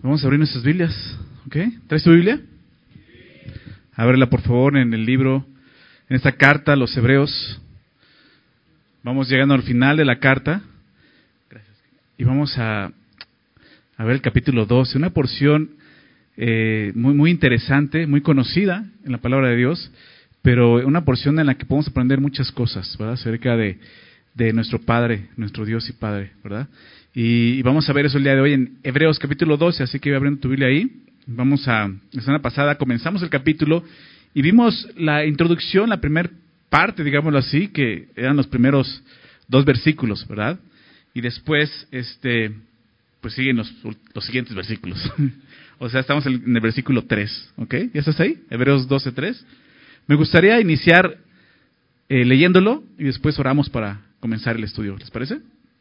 Vamos a abrir nuestras Biblias, ¿ok? ¿Traes tu Biblia? Ábrela por favor en el libro, en esta carta a los Hebreos. Vamos llegando al final de la carta. Gracias. Y vamos a ver el capítulo 12, una porción muy interesante, muy conocida en la palabra de Dios, pero una porción en la que podemos aprender muchas cosas, ¿verdad? Acerca de nuestro Padre, nuestro Dios y Padre, ¿verdad? Y vamos a ver eso el día de hoy en Hebreos capítulo 12, así que voy abriendo tu Biblia ahí. La semana pasada comenzamos el capítulo y vimos la introducción, la primera parte, digámoslo así, que eran los primeros 2 versículos, ¿verdad? Y después, pues siguen los siguientes versículos. O sea, estamos en el versículo 3, ¿ok? ¿Ya estás ahí? Hebreos 12, 3. Me gustaría iniciar leyéndolo y después oramos para comenzar el estudio. ¿Les parece?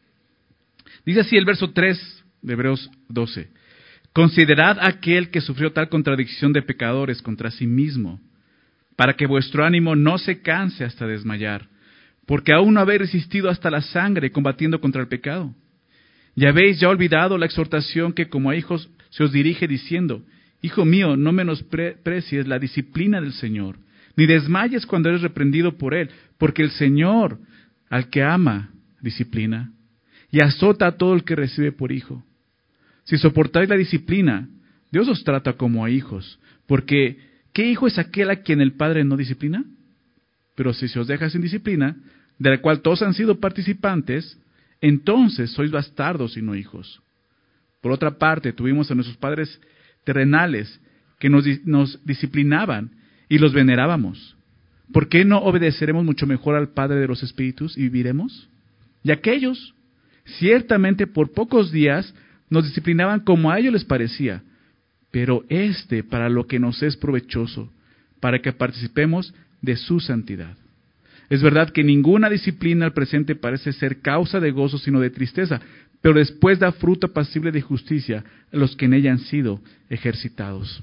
Dice así el verso 3 de Hebreos 12. Considerad a aquel que sufrió tal contradicción de pecadores contra sí mismo, para que vuestro ánimo no se canse hasta desmayar, porque aún no habéis resistido hasta la sangre combatiendo contra el pecado. Y habéis ya olvidado la exhortación que como a hijos se os dirige diciendo: Hijo mío, no menosprecies la disciplina del Señor, ni desmayes cuando eres reprendido por Él, porque el Señor al que ama disciplina y azota a todo el que recibe por hijo. Si soportáis la disciplina, Dios os trata como a hijos, porque ¿qué hijo es aquel a quien el Padre no disciplina? Pero si se os deja sin disciplina, de la cual todos han sido participantes, entonces sois bastardos y no hijos. Por otra parte, tuvimos a nuestros padres terrenales que nos disciplinaban y los venerábamos. ¿Por qué no obedeceremos mucho mejor al Padre de los Espíritus y viviremos? Y aquellos, ciertamente por pocos días, nos disciplinaban como a ellos les parecía, pero para lo que nos es provechoso, para que participemos de su santidad. Es verdad que ninguna disciplina al presente parece ser causa de gozo, sino de tristeza, pero después da fruto apacible de justicia a los que en ella han sido ejercitados.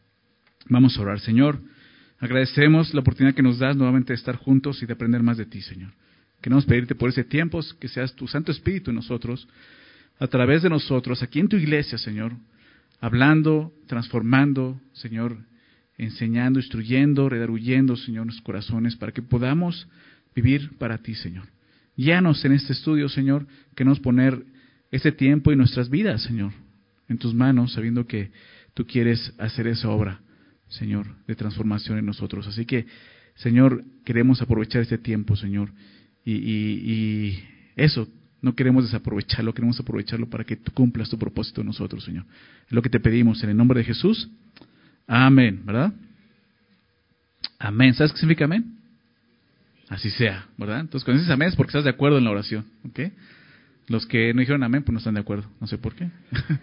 Vamos a orar. Señor, agradecemos la oportunidad que nos das nuevamente de estar juntos y de aprender más de ti, Señor. Queremos pedirte por ese tiempo que seas tu Santo Espíritu en nosotros, a través de nosotros, aquí en tu iglesia, Señor, hablando, transformando, Señor, enseñando, instruyendo, redarguyendo, Señor, nuestros corazones, para que podamos vivir para ti, Señor. Guíanos en este estudio, Señor, queremos poner este tiempo y nuestras vidas, Señor, en tus manos, sabiendo que tú quieres hacer esa obra, Señor, de transformación en nosotros. Así que, Señor, queremos aprovechar este tiempo, Señor, y eso, no queremos desaprovecharlo, queremos aprovecharlo para que tú cumplas tu propósito en nosotros, Señor. Es lo que te pedimos en el nombre de Jesús. Amén, ¿verdad? Amén. ¿Sabes qué significa amén? Así sea, ¿verdad? Entonces, cuando dices amén es porque estás de acuerdo en la oración, ¿ok? Los que no dijeron amén, pues no están de acuerdo. No sé por qué.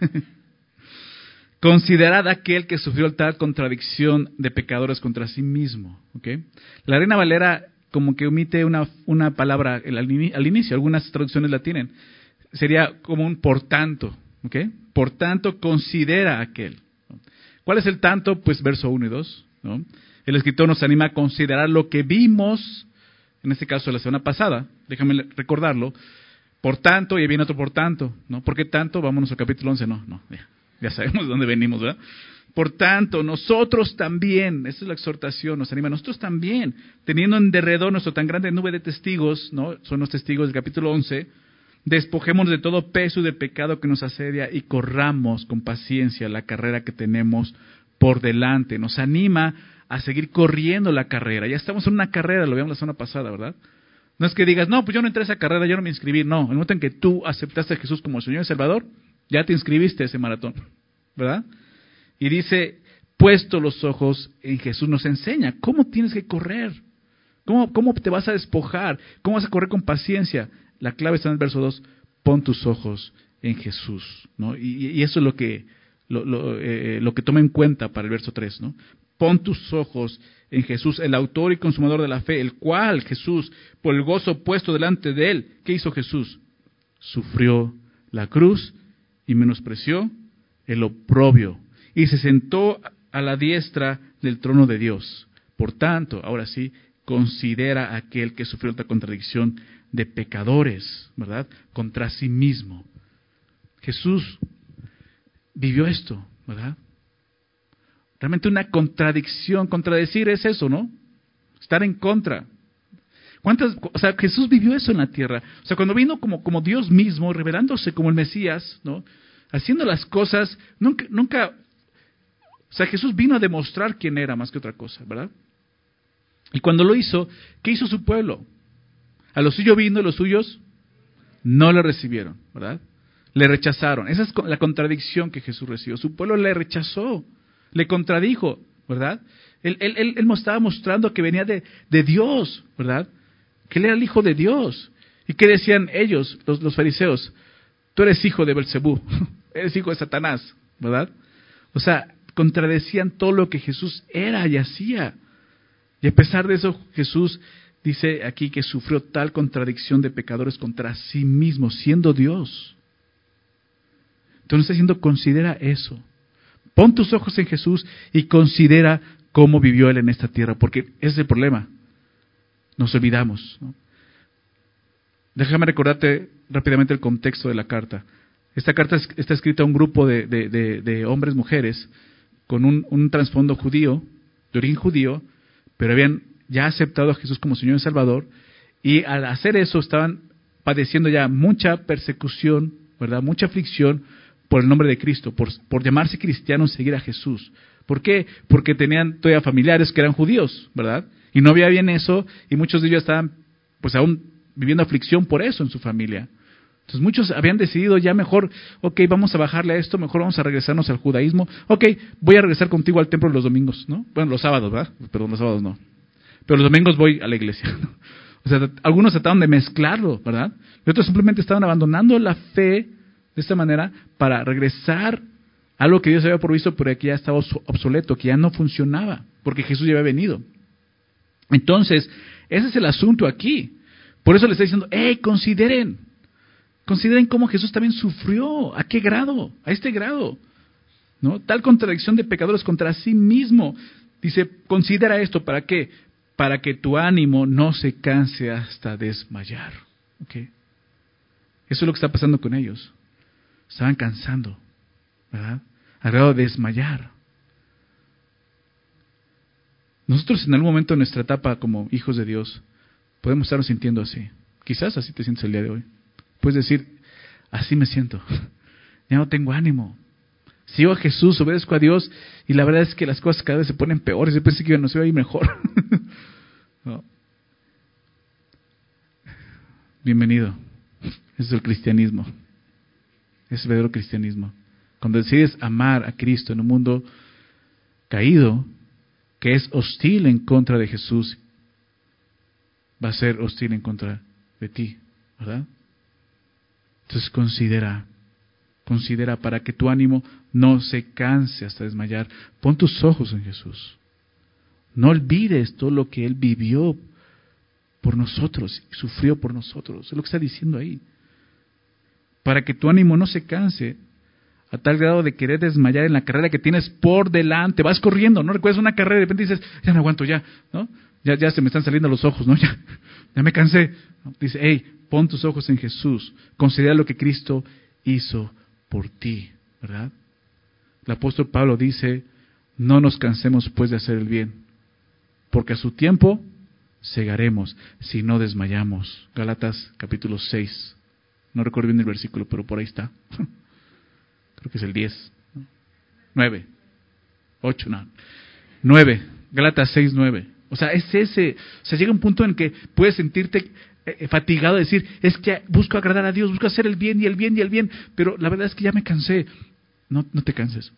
Considerad aquel que sufrió tal contradicción de pecadores contra sí mismo, ¿ok? La Reina Valera como que omite una palabra al inicio, algunas traducciones la tienen. Sería como un por tanto, ¿ok? Por tanto, considera aquel. ¿Cuál es el tanto? Pues verso 1 y 2, ¿no? El escritor nos anima a considerar lo que vimos, en este caso la semana pasada, déjame recordarlo. Por tanto, y viene otro por tanto, ¿no? ¿Por qué tanto? Vámonos al capítulo 11, no, ya sabemos de dónde venimos, ¿verdad? Por tanto, nosotros también, esa es la exhortación, nos anima, nosotros también, teniendo en derredor nuestra tan grande nube de testigos, ¿no? Son los testigos del capítulo 11, despojémonos de todo peso y de pecado que nos asedia y corramos con paciencia la carrera que tenemos por delante. Nos anima a seguir corriendo la carrera. Ya estamos en una carrera, lo vimos la semana pasada, ¿verdad? No es que digas, no, pues yo no entré a esa carrera, yo no me inscribí. No, en el momento en que tú aceptaste a Jesús como Señor y Salvador, ya te inscribiste a ese maratón, ¿verdad? Y dice, puesto los ojos en Jesús, nos enseña cómo tienes que correr, cómo te vas a despojar, cómo vas a correr con paciencia. La clave está en el verso 2, pon tus ojos en Jesús, ¿no? Y eso es lo que toma en cuenta para el verso 3, ¿no? Pon tus ojos en Jesús, el autor y consumador de la fe, el cual Jesús, por el gozo puesto delante de él, ¿qué hizo Jesús? Sufrió la cruz y menospreció el oprobio y se sentó a la diestra del trono de Dios. Por tanto, ahora sí, considera a aquel que sufrió esta contradicción de pecadores, ¿verdad? Contra sí mismo. Jesús vivió esto, ¿verdad? Realmente una contradicción. Contradecir es eso, ¿no? Estar en contra. O sea, Jesús vivió eso en la tierra. O sea, cuando vino como Dios mismo, revelándose como el Mesías, ¿no? Haciendo las cosas, nunca, o sea, Jesús vino a demostrar quién era más que otra cosa, ¿verdad? Y cuando lo hizo, ¿qué hizo su pueblo? A lo suyo vino, los suyos no le recibieron, ¿verdad? Le rechazaron. Esa es la contradicción que Jesús recibió. Su pueblo le rechazó, le contradijo, ¿verdad? Él estaba mostrando que venía de Dios, ¿verdad? Que él era el hijo de Dios. ¿Y qué decían ellos, los fariseos? Tú eres hijo de Belcebú, eres hijo de Satanás, ¿verdad? O sea, contradecían todo lo que Jesús era y hacía. Y a pesar de eso, Jesús dice aquí que sufrió tal contradicción de pecadores contra sí mismo, siendo Dios. Entonces está diciendo, considera eso. Pon tus ojos en Jesús y considera cómo vivió Él en esta tierra, porque ese es el problema. Nos olvidamos, ¿no? Déjame recordarte rápidamente el contexto de la carta. Esta carta está escrita a un grupo de hombres, mujeres, con un trasfondo judío, de origen judío, pero habían ya aceptado a Jesús como Señor y Salvador, y al hacer eso estaban padeciendo ya mucha persecución, ¿verdad? Mucha aflicción por el nombre de Cristo, por llamarse cristianos y seguir a Jesús. ¿Por qué? Porque tenían todavía familiares que eran judíos, ¿verdad? Y no había bien eso, y muchos de ellos estaban pues aún viviendo aflicción por eso en su familia. Entonces muchos habían decidido ya mejor, ok, vamos a bajarle a esto, mejor vamos a regresarnos al judaísmo. Ok, voy a regresar contigo al templo los domingos, ¿no? Bueno, los sábados, ¿verdad? Perdón, los sábados no. Pero los domingos voy a la iglesia, ¿no? O sea, algunos trataron de mezclarlo, ¿verdad? Y otros simplemente estaban abandonando la fe de esta manera para regresar a algo que Dios había provisto, pero que ya estaba obsoleto, que ya no funcionaba, porque Jesús ya había venido. Entonces, ese es el asunto aquí. Por eso le está diciendo, consideren cómo Jesús también sufrió. ¿A qué grado? A este grado, ¿no? Tal contradicción de pecadores contra sí mismo. Dice, considera esto, ¿para qué? Para que tu ánimo no se canse hasta desmayar. ¿Okay? Eso es lo que está pasando con ellos. Estaban cansando, ¿verdad? Al grado de desmayar. Nosotros en algún momento en nuestra etapa como hijos de Dios podemos estarnos sintiendo así. Quizás así te sientes el día de hoy. Puedes decir, así me siento. Ya no tengo ánimo. Sigo a Jesús, obedezco a Dios y la verdad es que las cosas cada vez se ponen peores. Yo pensé que yo no se iba a ir mejor. No. Bienvenido. Eso es el cristianismo. Es el verdadero cristianismo. Cuando decides amar a Cristo en un mundo caído, que es hostil en contra de Jesús, va a ser hostil en contra de ti, ¿verdad? Entonces considera para que tu ánimo no se canse hasta desmayar. Pon tus ojos en Jesús. No olvides todo lo que Él vivió por nosotros, sufrió por nosotros. Es lo que está diciendo ahí. Para que tu ánimo no se canse a tal grado de querer desmayar en la carrera que tienes por delante. Vas corriendo, ¿no? Recuerdas una carrera y de repente dices, ya no aguanto, ya, ¿no? Ya se me están saliendo los ojos, ¿no? Ya me cansé. Dice, pon tus ojos en Jesús. Considera lo que Cristo hizo por ti, ¿verdad? El apóstol Pablo dice, no nos cansemos pues de hacer el bien, porque a su tiempo segaremos si no desmayamos. Gálatas capítulo 6. No recuerdo bien el versículo, pero por ahí está. Creo que es el 10. 9. 8, no. 9. Gálatas 6, 9. O sea, es ese. O sea, llega un punto en que puedes sentirte fatigado de decir, es que busco agradar a Dios, busco hacer el bien y el bien y el bien, pero la verdad es que ya me cansé. No te canses.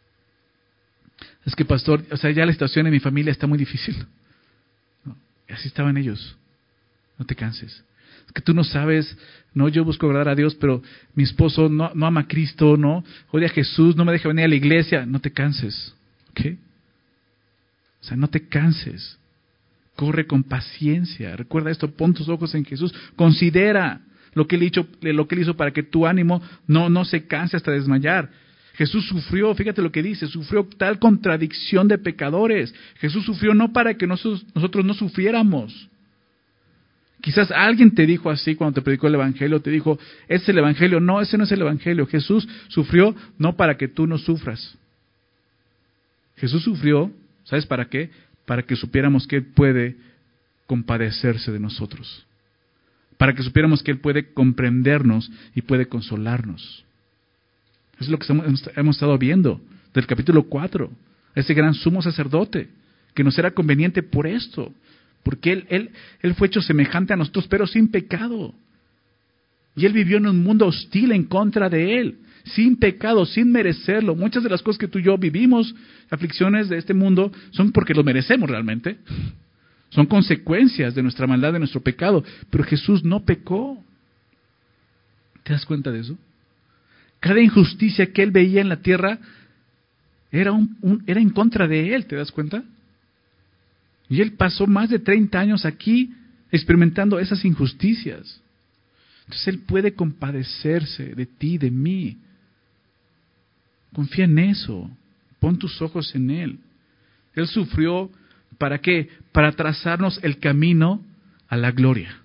Es que pastor, o sea, ya la situación en mi familia está muy difícil. No, así estaban ellos. No te canses. Es que tú no sabes, no, yo busco agradar a Dios, pero mi esposo no ama a Cristo, no, odia a Jesús, no me deja venir a la iglesia. No te canses, ¿ok? O sea, no te canses. Corre con paciencia. Recuerda esto, pon tus ojos en Jesús. Considera lo que Él hizo para que tu ánimo no se canse hasta desmayar. Jesús sufrió, fíjate lo que dice, sufrió tal contradicción de pecadores. Jesús sufrió no para que nosotros no sufriéramos. Quizás alguien te dijo así cuando te predicó el Evangelio, te dijo, ¿ese es el Evangelio? No, ese no es el Evangelio. Jesús sufrió no para que tú no sufras. Jesús sufrió, ¿sabes para qué? Para que supiéramos que Él puede compadecerse de nosotros. Para que supiéramos que Él puede comprendernos y puede consolarnos. Eso es lo que hemos estado viendo del capítulo 4. Ese gran sumo sacerdote que nos era conveniente por esto. Porque él fue hecho semejante a nosotros, pero sin pecado. Y Él vivió en un mundo hostil en contra de Él. Sin pecado, sin merecerlo. Muchas de las cosas que tú y yo vivimos, aflicciones de este mundo, son porque lo merecemos realmente. Son consecuencias de nuestra maldad, de nuestro pecado. Pero Jesús no pecó. ¿Te das cuenta de eso? Cada injusticia que Él veía en la tierra era en contra de Él. ¿Te das cuenta? Y Él pasó más de 30 años aquí experimentando esas injusticias. Entonces Él puede compadecerse de ti, de mí. Confía en eso. Pon tus ojos en Él. Él sufrió, ¿para qué? Para trazarnos el camino a la gloria.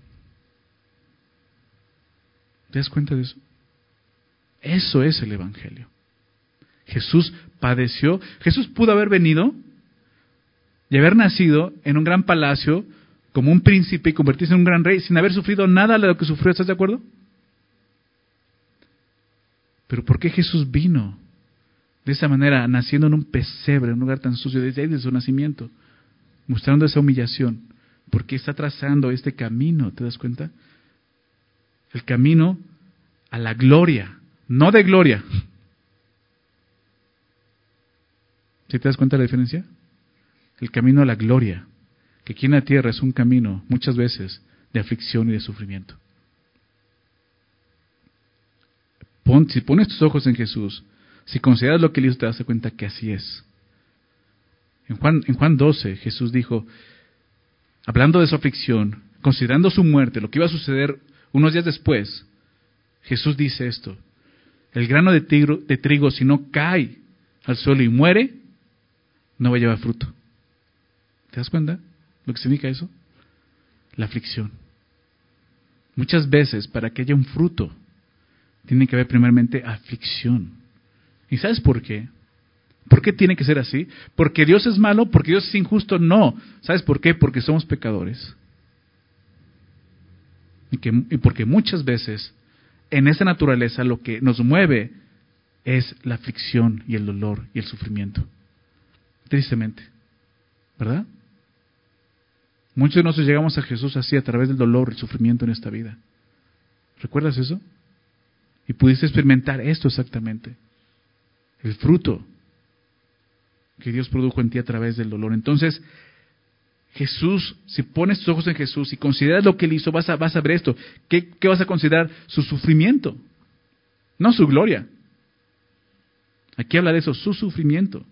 ¿Te das cuenta de eso? Eso es el Evangelio. Jesús padeció. Jesús pudo haber venido y haber nacido en un gran palacio como un príncipe y convertirse en un gran rey sin haber sufrido nada de lo que sufrió. ¿Estás de acuerdo? Pero ¿por qué Jesús vino de esa manera, naciendo en un pesebre, en un lugar tan sucio, desde ahí, desde su nacimiento, mostrando esa humillación? Porque está trazando este camino, ¿te das cuenta? El camino a la gloria, no de gloria. ¿Sí te das cuenta de la diferencia? El camino a la gloria, que aquí en la tierra es un camino, muchas veces, de aflicción y de sufrimiento. Si pones tus ojos en Jesús, si consideras lo que Él hizo, te das cuenta que así es. En Juan 12, Jesús dijo, hablando de su aflicción, considerando su muerte, lo que iba a suceder unos días después, Jesús dice esto: el grano de trigo, si no cae al suelo y muere, no va a llevar fruto. ¿Te das cuenta lo que significa eso? La aflicción. Muchas veces, para que haya un fruto, tiene que haber primeramente aflicción. ¿Y sabes por qué? ¿Por qué tiene que ser así? ¿Porque Dios es malo? ¿Porque Dios es injusto? No. ¿Sabes por qué? Porque somos pecadores. Y porque muchas veces, en esa naturaleza, lo que nos mueve es la aflicción y el dolor y el sufrimiento. Tristemente. ¿Verdad? Muchos de nosotros llegamos a Jesús así, a través del dolor, el sufrimiento en esta vida. ¿Recuerdas eso? Y pudiste experimentar esto exactamente. El fruto que Dios produjo en ti a través del dolor. Entonces, Jesús, si pones tus ojos en Jesús y consideras lo que Él hizo, vas a ver esto. ¿Qué vas a considerar? Su sufrimiento, no su gloria. Aquí habla de eso, su sufrimiento.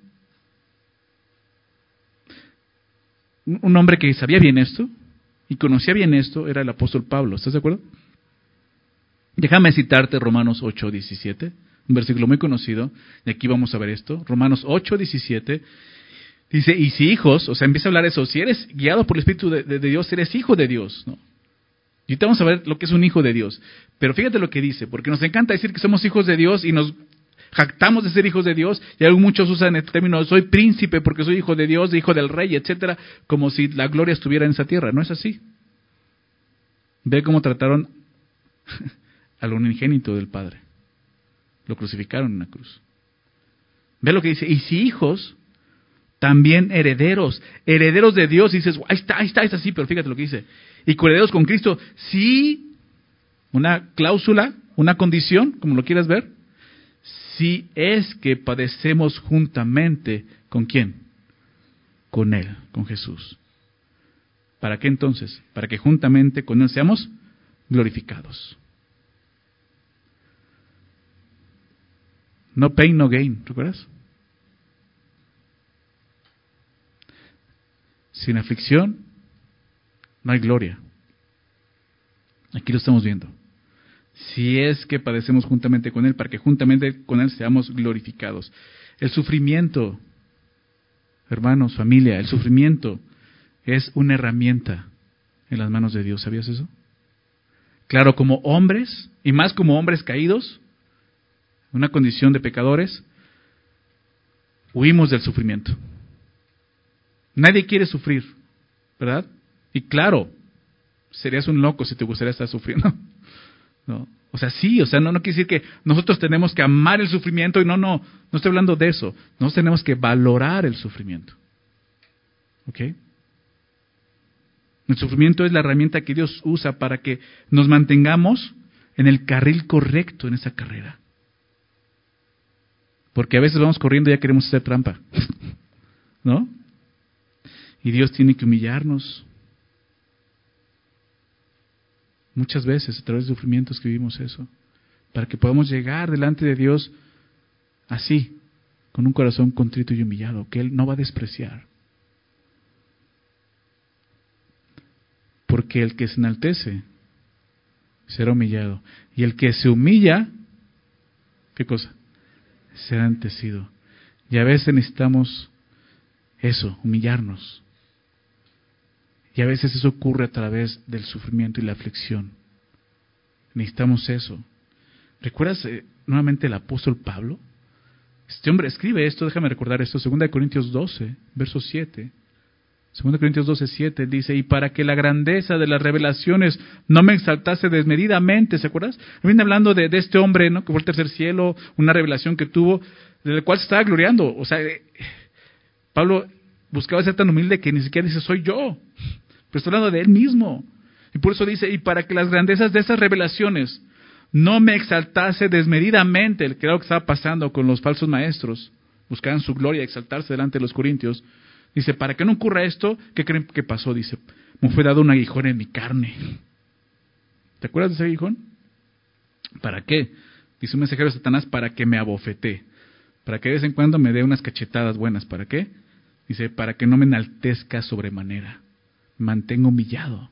Un hombre que sabía bien esto y conocía bien esto era el apóstol Pablo. ¿Estás de acuerdo? Déjame citarte Romanos 8:17, un versículo muy conocido, y aquí vamos a ver esto. Romanos 8:17 dice, y si hijos, o sea, empieza a hablar eso, si eres guiado por el Espíritu de Dios, eres hijo de Dios, ¿no? Y ahorita vamos a ver lo que es un hijo de Dios. Pero fíjate lo que dice, porque nos encanta decir que somos hijos de Dios y nos jactamos de ser hijos de Dios, y muchos usan el término, soy príncipe porque soy hijo de Dios, hijo del rey, etcétera, como si la gloria estuviera en esa tierra. No es así. Ve cómo trataron al unigénito del Padre. Lo crucificaron en la cruz. Ve lo que dice, y si hijos, también herederos de Dios. Y dices, ahí está, sí, pero fíjate lo que dice. Y coherederos con Cristo, sí, una cláusula, una condición, como lo quieras ver, si es que padecemos juntamente, ¿con quién? Con Él, con Jesús. ¿Para qué entonces? Para que juntamente con Él seamos glorificados. No pain, no gain, ¿recuerdas? Sin aflicción no hay gloria. Aquí lo estamos viendo. Si es que padecemos juntamente con Él, para que juntamente con Él seamos glorificados. El sufrimiento, hermanos, familia, el sufrimiento es una herramienta en las manos de Dios. ¿Sabías eso? Claro, como hombres, y más como hombres caídos, en una condición de pecadores, huimos del sufrimiento. Nadie quiere sufrir, ¿verdad? Y claro, serías un loco si te gustaría estar sufriendo. ¿No? O sea, sí, o sea, no quiere decir que nosotros tenemos que amar el sufrimiento y no estoy hablando de eso. Nosotros tenemos que valorar el sufrimiento. ¿Ok? El sufrimiento es la herramienta que Dios usa para que nos mantengamos en el carril correcto en esa carrera. Porque a veces vamos corriendo y ya queremos hacer trampa. ¿No? Y Dios tiene que humillarnos. Muchas veces a través de sufrimientos que vivimos eso, para que podamos llegar delante de Dios así, con un corazón contrito y humillado, que Él no va a despreciar. Porque el que se enaltece será humillado, y el que se humilla, ¿qué cosa? Será enaltecido. Y a veces necesitamos eso, humillarnos. Y a veces eso ocurre a través del sufrimiento y la aflicción. Necesitamos eso. ¿Recuerdas nuevamente el apóstol Pablo? Este hombre escribe esto, déjame recordar esto, 2 Corintios 12, verso 7. 2 Corintios 12, 7 dice, y para que la grandeza de las revelaciones no me exaltase desmedidamente, ¿se acuerdas? Viene hablando de este hombre, ¿no? Que fue el tercer cielo, una revelación que tuvo, de la cual se estaba gloriando. O sea, Pablo buscaba ser tan humilde que ni siquiera dice, soy yo. Pero está hablando de él mismo. Y por eso dice, y para que las grandezas de esas revelaciones no me exaltase desmedidamente, el que era lo que estaba pasando con los falsos maestros, buscaban su gloria, exaltarse delante de los corintios. Dice, para que no ocurra esto, ¿qué creen que pasó? Dice, me fue dado un aguijón en mi carne. ¿Te acuerdas de ese aguijón? ¿Para qué? Dice un mensajero de Satanás, para que me abofetee. Para que de vez en cuando me dé unas cachetadas buenas. ¿Para qué? Dice, para que no me enaltezca sobremanera. Mantengo humillado.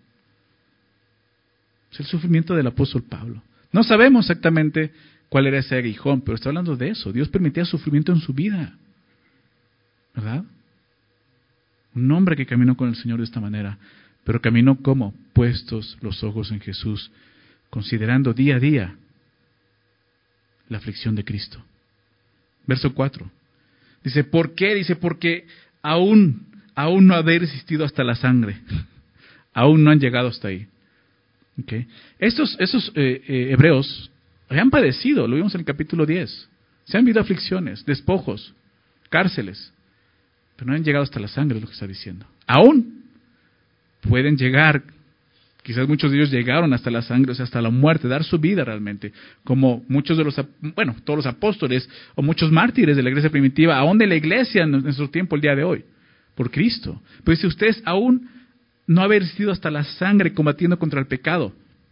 Es el sufrimiento del apóstol Pablo. No sabemos exactamente cuál era ese aguijón, pero está hablando de eso. Dios permitía sufrimiento en su vida. ¿Verdad? Un hombre que caminó con el Señor de esta manera, pero caminó como puestos los ojos en Jesús, considerando día a día la aflicción de Cristo. Verso 4. Dice, ¿por qué? Dice, porque aún no haber resistido hasta la sangre. Aún no han llegado hasta ahí. ¿Okay? Esos hebreos habían padecido, lo vimos en el capítulo 10. Se han vivido aflicciones, despojos, cárceles. Pero no han llegado hasta la sangre, es lo que está diciendo. Aún pueden llegar, quizás muchos de ellos llegaron hasta la sangre, o sea, hasta la muerte, dar su vida realmente, como muchos de todos los apóstoles o muchos mártires de la iglesia primitiva, aún de la iglesia en nuestro tiempo, el día de hoy, por Cristo. Pues si ustedes aún no haber resistido hasta la sangre combatiendo contra el pecado.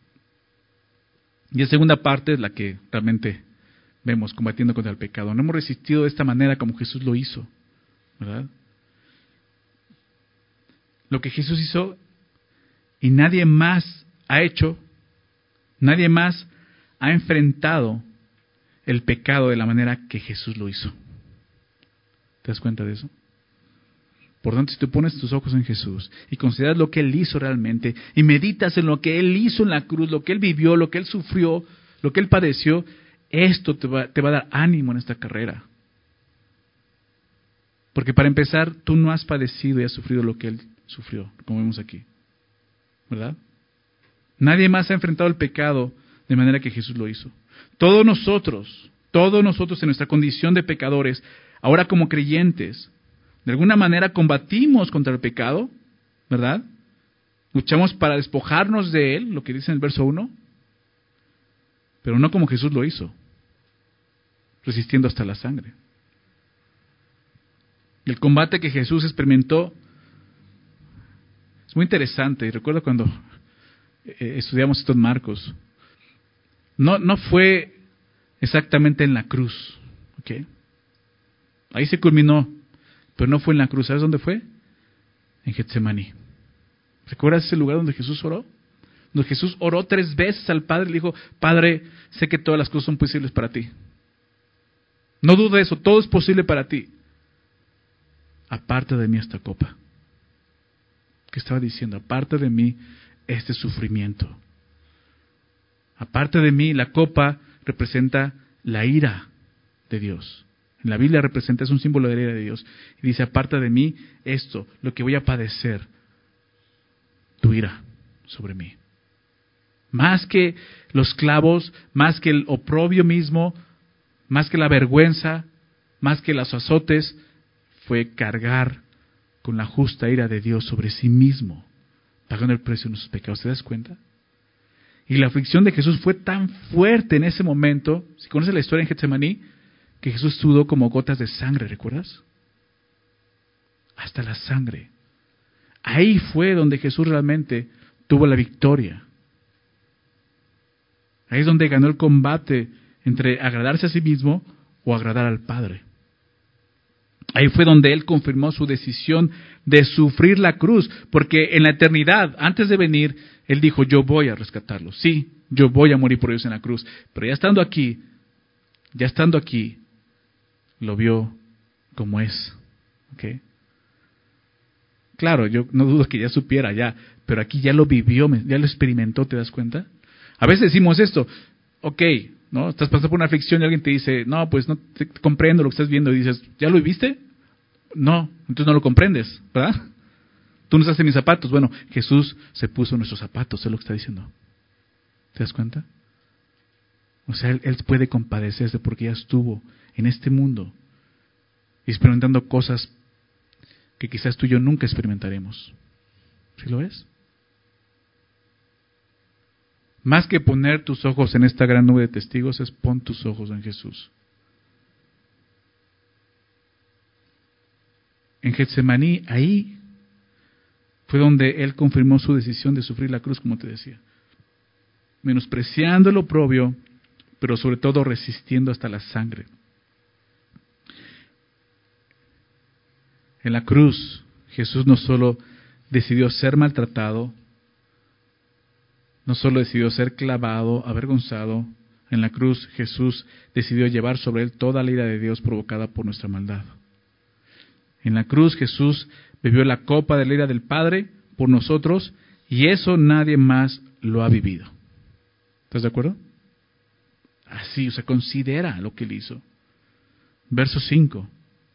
Y la segunda parte es la que realmente vemos, combatiendo contra el pecado. No hemos resistido de esta manera como Jesús lo hizo, ¿verdad? Lo que Jesús hizo y nadie más ha hecho, nadie más ha enfrentado el pecado de la manera que Jesús lo hizo. ¿Te das cuenta de eso? Por tanto, si tú pones tus ojos en Jesús y consideras lo que Él hizo realmente y meditas en lo que Él hizo en la cruz, lo que Él vivió, lo que Él sufrió, lo que Él padeció, esto te va a dar ánimo en esta carrera. Porque para empezar, tú no has padecido y has sufrido lo que Él sufrió, como vemos aquí. ¿Verdad? Nadie más ha enfrentado el pecado de manera que Jesús lo hizo. Todos nosotros en nuestra condición de pecadores, ahora como creyentes, de alguna manera combatimos contra el pecado, ¿verdad? Luchamos para despojarnos de él, lo que dice en el verso 1, pero no como Jesús lo hizo, resistiendo hasta la sangre. El combate que Jesús experimentó es muy interesante. Y recuerdo cuando estudiamos estos Marcos, no fue exactamente en la cruz, ¿ok? Ahí se culminó, pero no fue en la cruz. ¿Sabes dónde fue? En Getsemaní. ¿Recuerdas ese lugar donde Jesús oró? Donde Jesús oró 3 veces al Padre y le dijo, Padre, sé que todas las cosas son posibles para ti. No dudes de eso, todo es posible para ti. Aparte de mí esta copa. ¿Qué estaba diciendo? Aparte de mí este sufrimiento. Aparte de mí, la copa representa la ira de Dios. En la Biblia representa, es un símbolo de la ira de Dios. Y dice, aparte de mí, esto, lo que voy a padecer, tu ira sobre mí. Más que los clavos, más que el oprobio mismo, más que la vergüenza, más que los azotes, fue cargar con la justa ira de Dios sobre sí mismo, pagando el precio de nuestros pecados. ¿Te das cuenta? Y la aflicción de Jesús fue tan fuerte en ese momento. Si conoces la historia en Getsemaní, que Jesús sudó como gotas de sangre, ¿recuerdas? Hasta la sangre. Ahí fue donde Jesús realmente tuvo la victoria. Ahí es donde ganó el combate entre agradarse a sí mismo o agradar al Padre. Ahí fue donde Él confirmó su decisión de sufrir la cruz, porque en la eternidad, antes de venir, Él dijo, yo voy a rescatarlos. Sí, yo voy a morir por ellos en la cruz. Pero ya estando aquí, lo vio como es. ¿Okay? Claro, yo no dudo que ya supiera ya, pero aquí ya lo vivió, ya lo experimentó, ¿te das cuenta? A veces decimos esto, ok, ¿no? Estás pasando por una aflicción y alguien te dice, no, pues no te comprendo lo que estás viendo, y dices, ¿ya lo viviste? No, entonces no lo comprendes, ¿verdad? Tú no estás en mis zapatos. Bueno, Jesús se puso en nuestros zapatos, es lo que está diciendo. ¿Te das cuenta? O sea, Él puede compadecerse porque ya estuvo en este mundo experimentando cosas que quizás tú y yo nunca experimentaremos. ¿Sí lo ves? Más que poner tus ojos en esta gran nube de testigos, es pon tus ojos en Jesús. En Getsemaní, ahí fue donde Él confirmó su decisión de sufrir la cruz, como te decía. Menospreciando el oprobio, pero sobre todo resistiendo hasta la sangre. En la cruz, Jesús no solo decidió ser maltratado, no solo decidió ser clavado, avergonzado. En la cruz, Jesús decidió llevar sobre Él toda la ira de Dios provocada por nuestra maldad. En la cruz, Jesús bebió la copa de la ira del Padre por nosotros, y eso nadie más lo ha vivido. ¿Estás de acuerdo? Así, o sea, considera lo que Él hizo. Verso 5.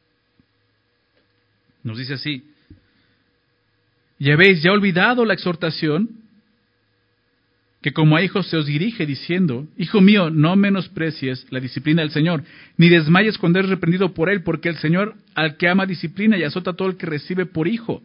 Nos dice así: ¿y habéis ya olvidado la exhortación que como a hijos se os dirige diciendo, hijo mío, no menosprecies la disciplina del Señor, ni desmayes cuando eres reprendido por Él, porque el Señor al que ama disciplina y azota a todo el que recibe por hijo?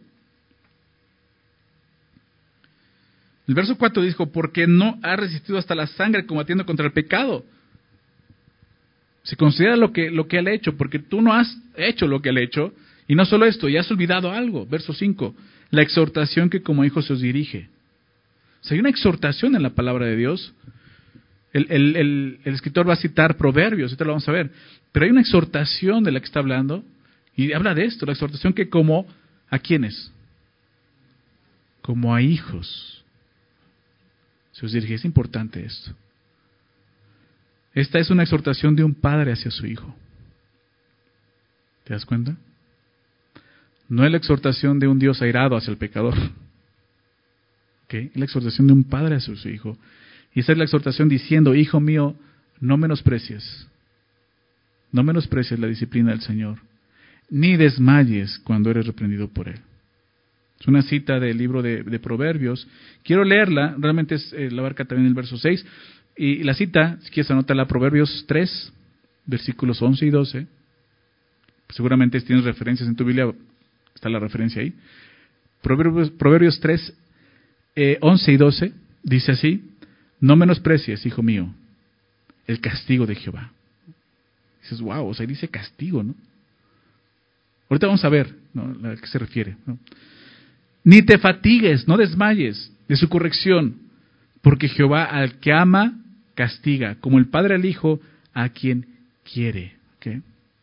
El verso 4 dijo, porque no ha resistido hasta la sangre combatiendo contra el pecado. Se considera lo que Él ha hecho, porque tú no has hecho lo que Él ha hecho, y no solo esto, ya has olvidado algo. Verso 5, la exhortación que como hijos se os dirige. O sea, hay una exhortación en la palabra de Dios. El escritor va a citar Proverbios, ahorita lo vamos a ver. Pero hay una exhortación de la que está hablando, y habla de esto, la exhortación que como, ¿a quiénes? Como a hijos se os dirige. Es importante esto. Esta es una exhortación de un padre hacia su hijo. ¿Te das cuenta? No es la exhortación de un Dios airado hacia el pecador. ¿Okay? Es la exhortación de un padre hacia su hijo. Y esa es la exhortación diciendo, hijo mío, no menosprecies la disciplina del Señor, ni desmayes cuando eres reprendido por Él. Es una cita del libro de Proverbios. Quiero leerla, realmente la abarca también el verso 6. Y la cita, si quieres anótala, Proverbios 3, versículos 11 y 12. Seguramente si tienes referencias en tu Biblia, está la referencia ahí. Proverbios 3, 11 y 12, dice así: no menosprecies, hijo mío, el castigo de Jehová. Dices, wow, o sea, dice castigo, ¿no? Ahorita vamos a ver, ¿no?, a qué se refiere, ¿no? Ni te fatigues, no desmayes de su corrección, porque Jehová al que ama, castiga, como el Padre al Hijo, a quien quiere. ¿Okay?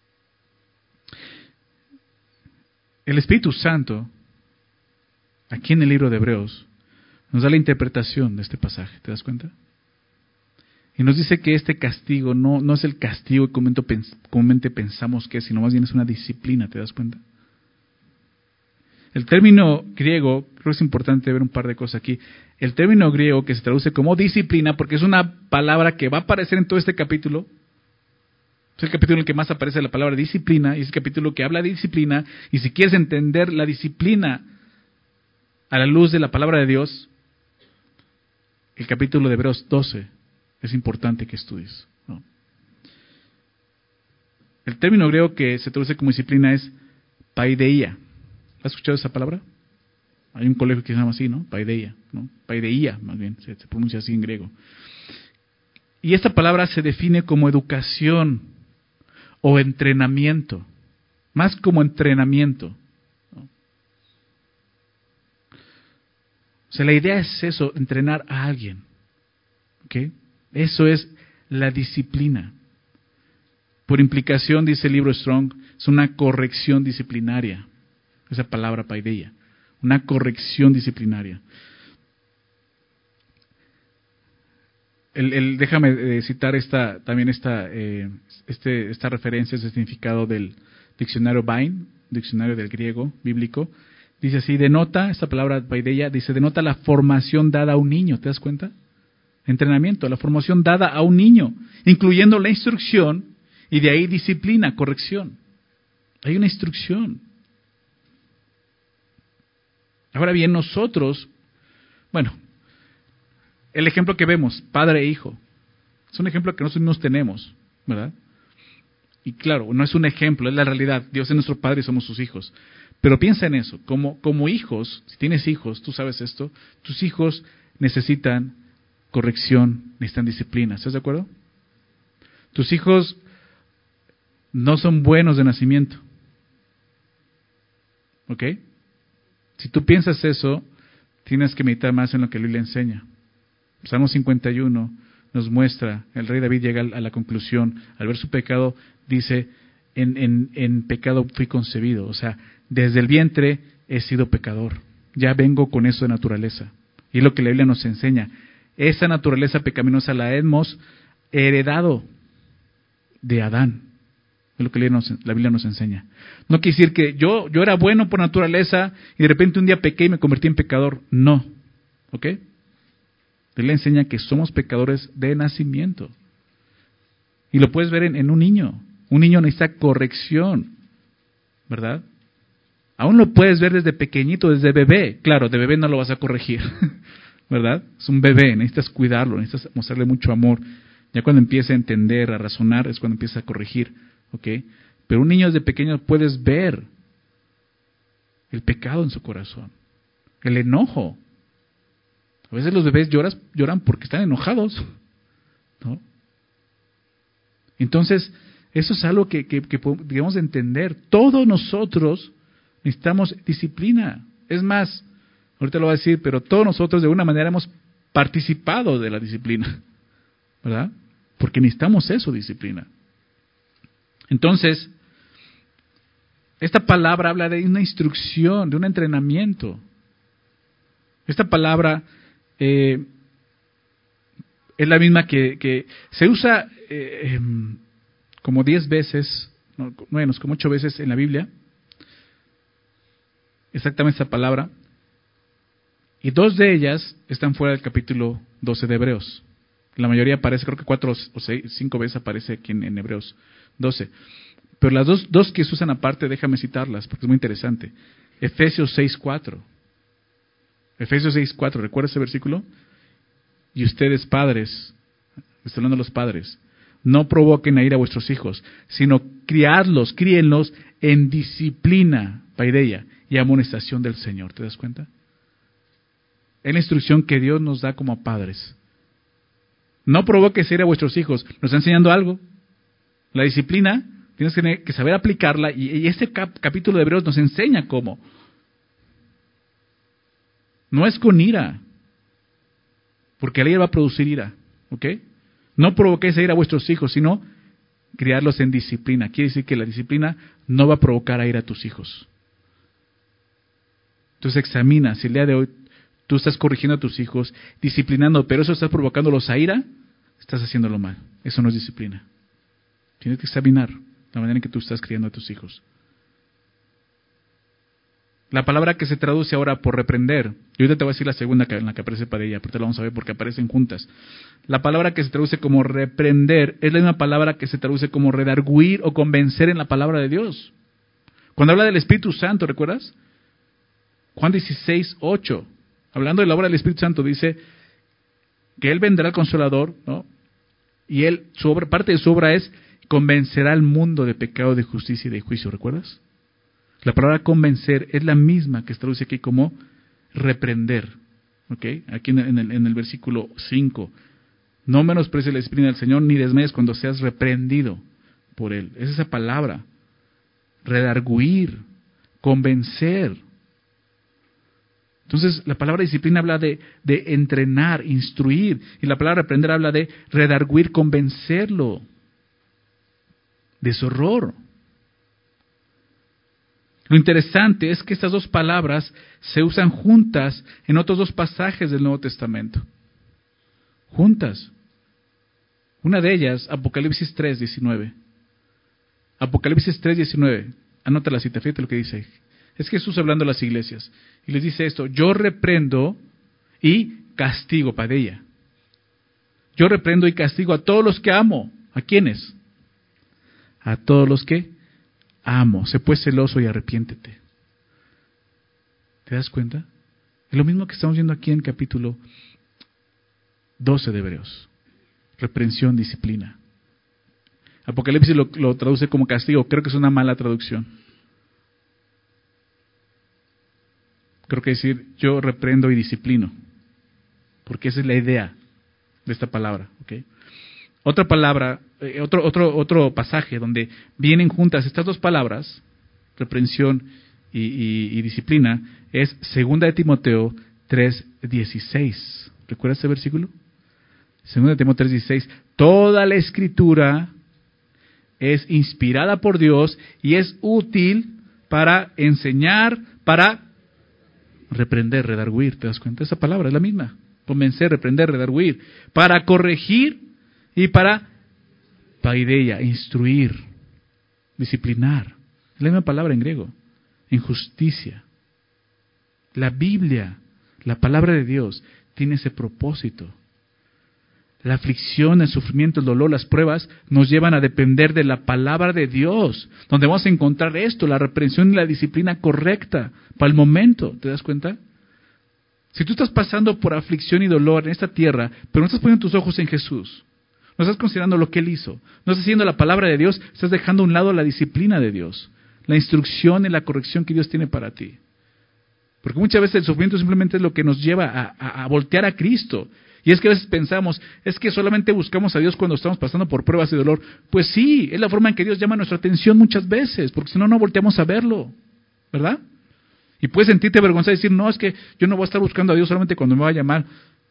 El Espíritu Santo, aquí en el libro de Hebreos, nos da la interpretación de este pasaje, ¿te das cuenta? Y nos dice que este castigo no es el castigo que comúnmente pensamos que es, sino más bien es una disciplina, ¿te das cuenta? El término griego, creo que es importante ver un par de cosas aquí. El término griego que se traduce como disciplina, porque es una palabra que va a aparecer en todo este capítulo. Es el capítulo en el que más aparece la palabra disciplina, y es el capítulo que habla de disciplina. Y si quieres entender la disciplina a la luz de la palabra de Dios, el capítulo de Hebreos 12 es importante que estudies, ¿no? El término griego que se traduce como disciplina es paideia. ¿Has escuchado esa palabra? Hay un colegio que se llama así, ¿no? Paideia, ¿no? Paideia, más bien, se pronuncia así en griego. Y esta palabra se define como educación o entrenamiento, más como entrenamiento, ¿no? O sea, la idea es eso, entrenar a alguien, ¿ok? Eso es la disciplina. Por implicación, dice el libro Strong, es una corrección disciplinaria. Esa palabra paideia, una corrección disciplinaria. Déjame citar esta referencia, este significado del diccionario Vine, diccionario del griego bíblico. Dice así, esta palabra paideia, denota la formación dada a un niño, ¿te das cuenta? Entrenamiento, la formación dada a un niño, incluyendo la instrucción, y de ahí disciplina, corrección. Hay una instrucción. Ahora bien, nosotros, el ejemplo que vemos, padre e hijo, es un ejemplo que nosotros mismos tenemos, ¿verdad? Y claro, no es un ejemplo, es la realidad. Dios es nuestro Padre y somos sus hijos. Pero piensa en eso, como hijos, si tienes hijos, tú sabes esto, tus hijos necesitan corrección, necesitan disciplina, ¿estás de acuerdo? Tus hijos no son buenos de nacimiento, ¿ok? Si tú piensas eso, tienes que meditar más en lo que la Biblia enseña. Salmo 51 nos muestra, el rey David llega a la conclusión, al ver su pecado, dice, en pecado fui concebido. O sea, desde el vientre he sido pecador. Ya vengo con eso de naturaleza. Y es lo que la Biblia nos enseña. Esa naturaleza pecaminosa la hemos heredado de Adán. Es lo que la Biblia nos enseña. No quiere decir que yo era bueno por naturaleza y de repente un día pequé y me convertí en pecador. No. ¿Ok? La Biblia enseña que somos pecadores de nacimiento. Y lo puedes ver en un niño. Un niño necesita corrección, ¿verdad? Aún lo puedes ver desde pequeñito, desde bebé. Claro, de bebé no lo vas a corregir, ¿verdad? Es un bebé, necesitas cuidarlo, necesitas mostrarle mucho amor. Ya cuando empieza a entender, a razonar, es cuando empieza a corregir, ¿ok? Pero un niño desde pequeño puedes ver el pecado en su corazón, el enojo. A veces los bebés lloran porque están enojados, ¿no? Entonces, eso es algo que debemos entender. Todos nosotros necesitamos disciplina. Es más, ahorita lo voy a decir, pero todos nosotros de alguna manera hemos participado de la disciplina, ¿verdad? Porque necesitamos eso, disciplina. Entonces, esta palabra habla de una instrucción, de un entrenamiento. Esta palabra es la misma que se usa como 10 veces, como 8 veces en la Biblia. Exactamente esta palabra. Y 2 de ellas están fuera del capítulo 12 de Hebreos. La mayoría aparece, creo que 4 o 5 veces aparece aquí en Hebreos 12. Pero las dos que se usan aparte, déjame citarlas, porque es muy interesante. Efesios 6:4. Efesios 6:4, ¿recuerda ese versículo? Y ustedes padres, estoy hablando de los padres, no provoquen a ira a vuestros hijos, sino críenlos en disciplina, paideia, y amonestación del Señor. ¿Te das cuenta? Es la instrucción que Dios nos da como padres. No provoques ira a vuestros hijos. Nos está enseñando algo. La disciplina, tienes que saber aplicarla, y este capítulo de Hebreos nos enseña cómo. No es con ira, porque la ira va a producir ira, ¿ok? No provoquéis a ira a vuestros hijos, sino criarlos en disciplina. Quiere decir que la disciplina no va a provocar a ira a tus hijos. Entonces examina si el día de hoy tú estás corrigiendo a tus hijos, disciplinando, pero eso estás provocándolos a ira, estás haciéndolo mal. Eso no es disciplina. Tienes que examinar la manera en que tú estás criando a tus hijos. La palabra que se traduce ahora por reprender, y ahorita te voy a decir la segunda en la que aparece padilla, pero te la vamos a ver porque aparecen juntas. La palabra que se traduce como reprender es la misma palabra que se traduce como redarguir o convencer en la palabra de Dios. Cuando habla del Espíritu Santo, ¿recuerdas? Juan 16:8, hablando de la obra del Espíritu Santo, dice que Él vendrá al Consolador, ¿no? Y Él, parte de su obra es convencerá al mundo de pecado, de justicia y de juicio, ¿recuerdas? La palabra convencer es la misma que se traduce aquí como reprender. ¿Ok? Aquí en el versículo 5. No menosprecies la disciplina del Señor, ni desmayes cuando seas reprendido por Él. Es esa palabra. Redarguir, convencer. Entonces, la palabra disciplina habla de entrenar, instruir. Y la palabra reprender habla de redarguir, convencerlo de su horror. Lo interesante es que estas dos palabras se usan juntas en otros dos pasajes del Nuevo Testamento. Juntas. Una de ellas, Apocalipsis 3:19. Apocalipsis 3:19. Anota la cita, fíjate lo que dice. Es Jesús hablando a las iglesias. Y les dice esto: yo reprendo y castigo, padilla. Yo reprendo y castigo a todos los que amo. ¿A quiénes? A todos los que amo. Sé pues celoso y arrepiéntete. ¿Te das cuenta? Es lo mismo que estamos viendo aquí en capítulo 12 de Hebreos. Reprensión, disciplina. Apocalipsis lo traduce como castigo. Creo que es una mala traducción. Creo que decir yo reprendo y disciplino. Porque esa es la idea de esta palabra. ¿Okay? Otra palabra, otro pasaje donde vienen juntas estas dos palabras, reprensión y disciplina, es 2 de Timoteo 3:16. ¿Recuerdas ese versículo? 2 de Timoteo 3:16. Toda la Escritura es inspirada por Dios y es útil para enseñar, para reprender, redarguir. ¿Te das cuenta? Esa palabra es la misma. Convencer, reprender, redarguir. Para corregir y para paideia, instruir, disciplinar. Es la misma palabra en griego. Injusticia. La Biblia, la palabra de Dios, tiene ese propósito. La aflicción, el sufrimiento, el dolor, las pruebas nos llevan a depender de la palabra de Dios, donde vamos a encontrar esto, la reprensión y la disciplina correcta para el momento. ¿Te das cuenta? Si tú estás pasando por aflicción y dolor en esta tierra, pero no estás poniendo tus ojos en Jesús, no estás considerando lo que Él hizo, no estás haciendo la palabra de Dios, estás dejando a un lado la disciplina de Dios, la instrucción y la corrección que Dios tiene para ti. Porque muchas veces el sufrimiento simplemente es lo que nos lleva a voltear a Cristo. Y es que a veces pensamos, es que solamente buscamos a Dios cuando estamos pasando por pruebas y dolor. Pues sí, es la forma en que Dios llama nuestra atención muchas veces, porque si no, no volteamos a verlo, ¿verdad? Y puedes sentirte avergonzado y decir, no, es que yo no voy a estar buscando a Dios solamente cuando me va a llamar.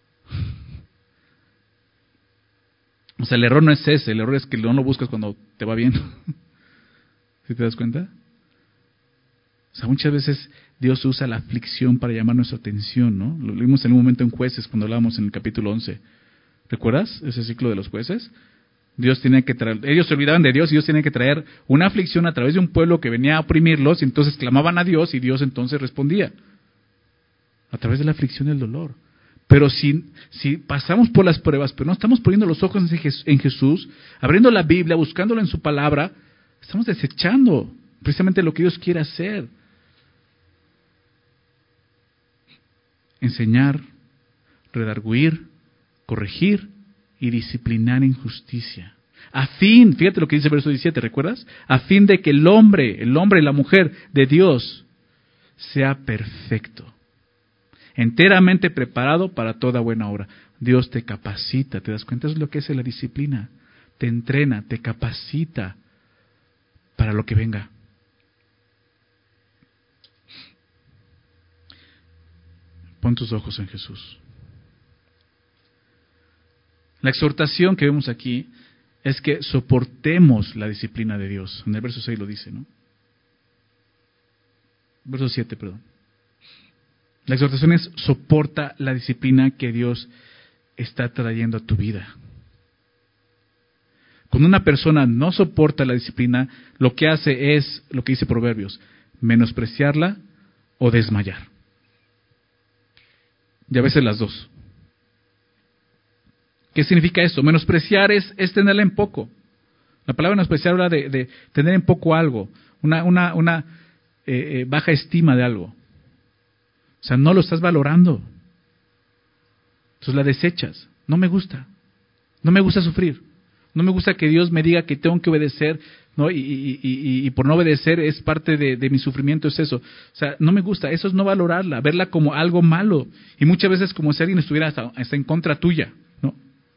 O sea, el error no es ese, el error es que no lo buscas cuando te va bien. ¿Sí te das cuenta? O sea, muchas veces Dios usa la aflicción para llamar nuestra atención, ¿no? Lo vimos en un momento en Jueces, cuando hablábamos en el capítulo 11. ¿Recuerdas ese ciclo de los jueces? Dios tenía que traer, ellos se olvidaban de Dios y Dios tenía que traer una aflicción a través de un pueblo que venía a oprimirlos, y entonces clamaban a Dios y Dios entonces respondía. A través de la aflicción y el dolor. Pero si pasamos por las pruebas, pero no estamos poniendo los ojos en Jesús, abriendo la Biblia, buscándolo en su palabra, estamos desechando precisamente lo que Dios quiere hacer. Enseñar, redarguir, corregir y disciplinar en justicia. A fin, fíjate lo que dice el verso 17, ¿recuerdas? A fin de que el hombre y la mujer de Dios sea perfecto, enteramente preparado para toda buena obra. Dios te capacita, ¿te das cuenta? Eso es lo que es la disciplina. Te entrena, te capacita para lo que venga. Pon tus ojos en Jesús. La exhortación que vemos aquí es que soportemos la disciplina de Dios. En el verso 6 lo dice, ¿no? Verso 7, perdón. La exhortación es: soporta la disciplina que Dios está trayendo a tu vida. Cuando una persona no soporta la disciplina, lo que hace es, lo que dice Proverbios, menospreciarla o desmayar. Y a veces las dos. ¿Qué significa esto? Menospreciar es tenerla en poco. La palabra menospreciar habla de tener en poco algo, una baja estima de algo. O sea, no lo estás valorando. Entonces la desechas. No me gusta. No me gusta sufrir. No me gusta que Dios me diga que tengo que obedecer, ¿no? Y por no obedecer es parte de mi sufrimiento, es eso. O sea, no me gusta. Eso es no valorarla, verla como algo malo. Y muchas veces como si alguien estuviera hasta en contra tuya, ¿no?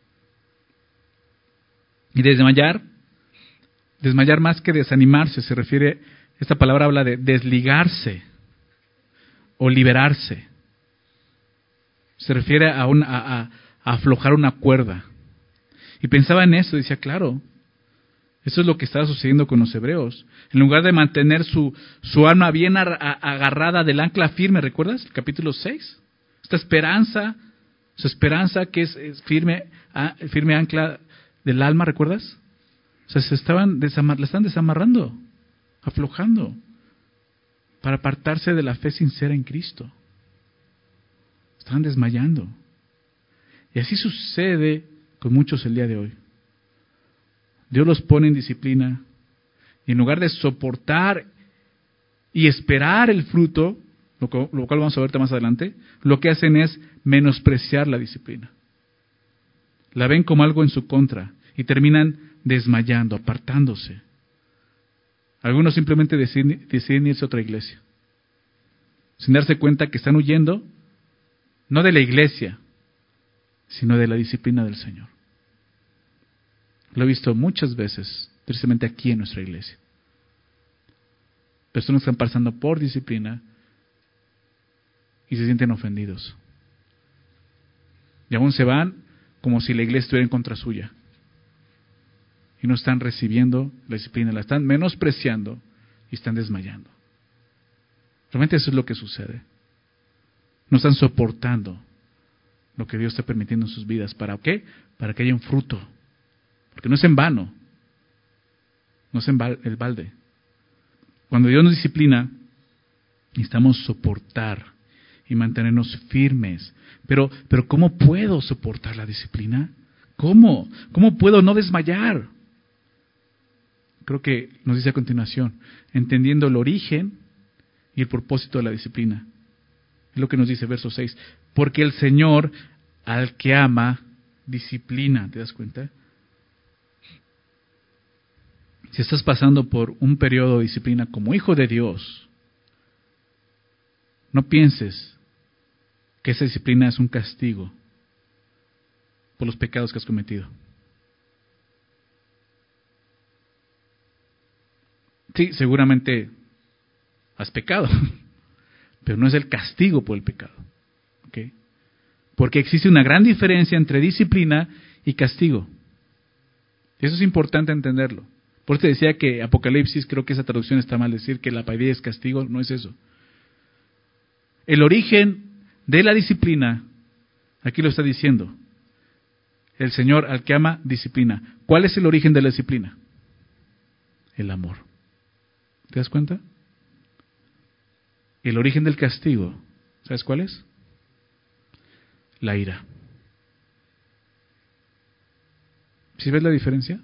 Y desmayar más que desanimarse, se refiere, esta palabra habla de desligarse o liberarse. Se refiere a aflojar una cuerda. Y pensaba en eso, decía, claro, eso es lo que estaba sucediendo con los hebreos. En lugar de mantener su alma bien agarrada del ancla firme, ¿recuerdas? El capítulo 6. Esta esperanza, su esperanza que es firme ancla del alma, ¿recuerdas? O sea, la están desamarrando, aflojando, para apartarse de la fe sincera en Cristo. Están desmayando. Y así sucede con muchos el día de hoy. Dios los pone en disciplina y en lugar de soportar y esperar el fruto, lo cual vamos a ver más adelante, lo que hacen es menospreciar la disciplina. La ven como algo en su contra y terminan desmayando, apartándose. Algunos simplemente deciden irse a otra iglesia, sin darse cuenta que están huyendo, no de la iglesia, sino de la disciplina del Señor. Lo he visto muchas veces, precisamente aquí en nuestra iglesia. Personas que están pasando por disciplina y se sienten ofendidos. Y aún se van como si la iglesia estuviera en contra suya. Y no están recibiendo la disciplina, la están menospreciando y están desmayando. Realmente eso es lo que sucede. No están soportando lo que Dios está permitiendo en sus vidas. ¿Para qué? Para que haya un fruto. Porque no es en vano. No es en el balde. Cuando Dios nos disciplina, necesitamos soportar y mantenernos firmes. Pero ¿cómo puedo soportar la disciplina? ¿Cómo? ¿Cómo puedo no desmayar? Creo que nos dice a continuación, entendiendo el origen y el propósito de la disciplina. Es lo que nos dice verso 6. Porque el Señor al que ama, disciplina. ¿Te das cuenta? Si estás pasando por un periodo de disciplina como hijo de Dios, no pienses que esa disciplina es un castigo por los pecados que has cometido. Sí, seguramente has pecado, pero no es el castigo por el pecado. ¿Okay? Porque existe una gran diferencia entre disciplina y castigo. Y eso es importante entenderlo. Por eso te decía que Apocalipsis, creo que esa traducción está mal, decir que la paideia es castigo, no es eso. El origen de la disciplina, aquí lo está diciendo, el Señor al que ama, disciplina. ¿Cuál es el origen de la disciplina? El amor. ¿Te das cuenta? El origen del castigo, ¿sabes cuál es? La ira. ¿Sí ves la diferencia?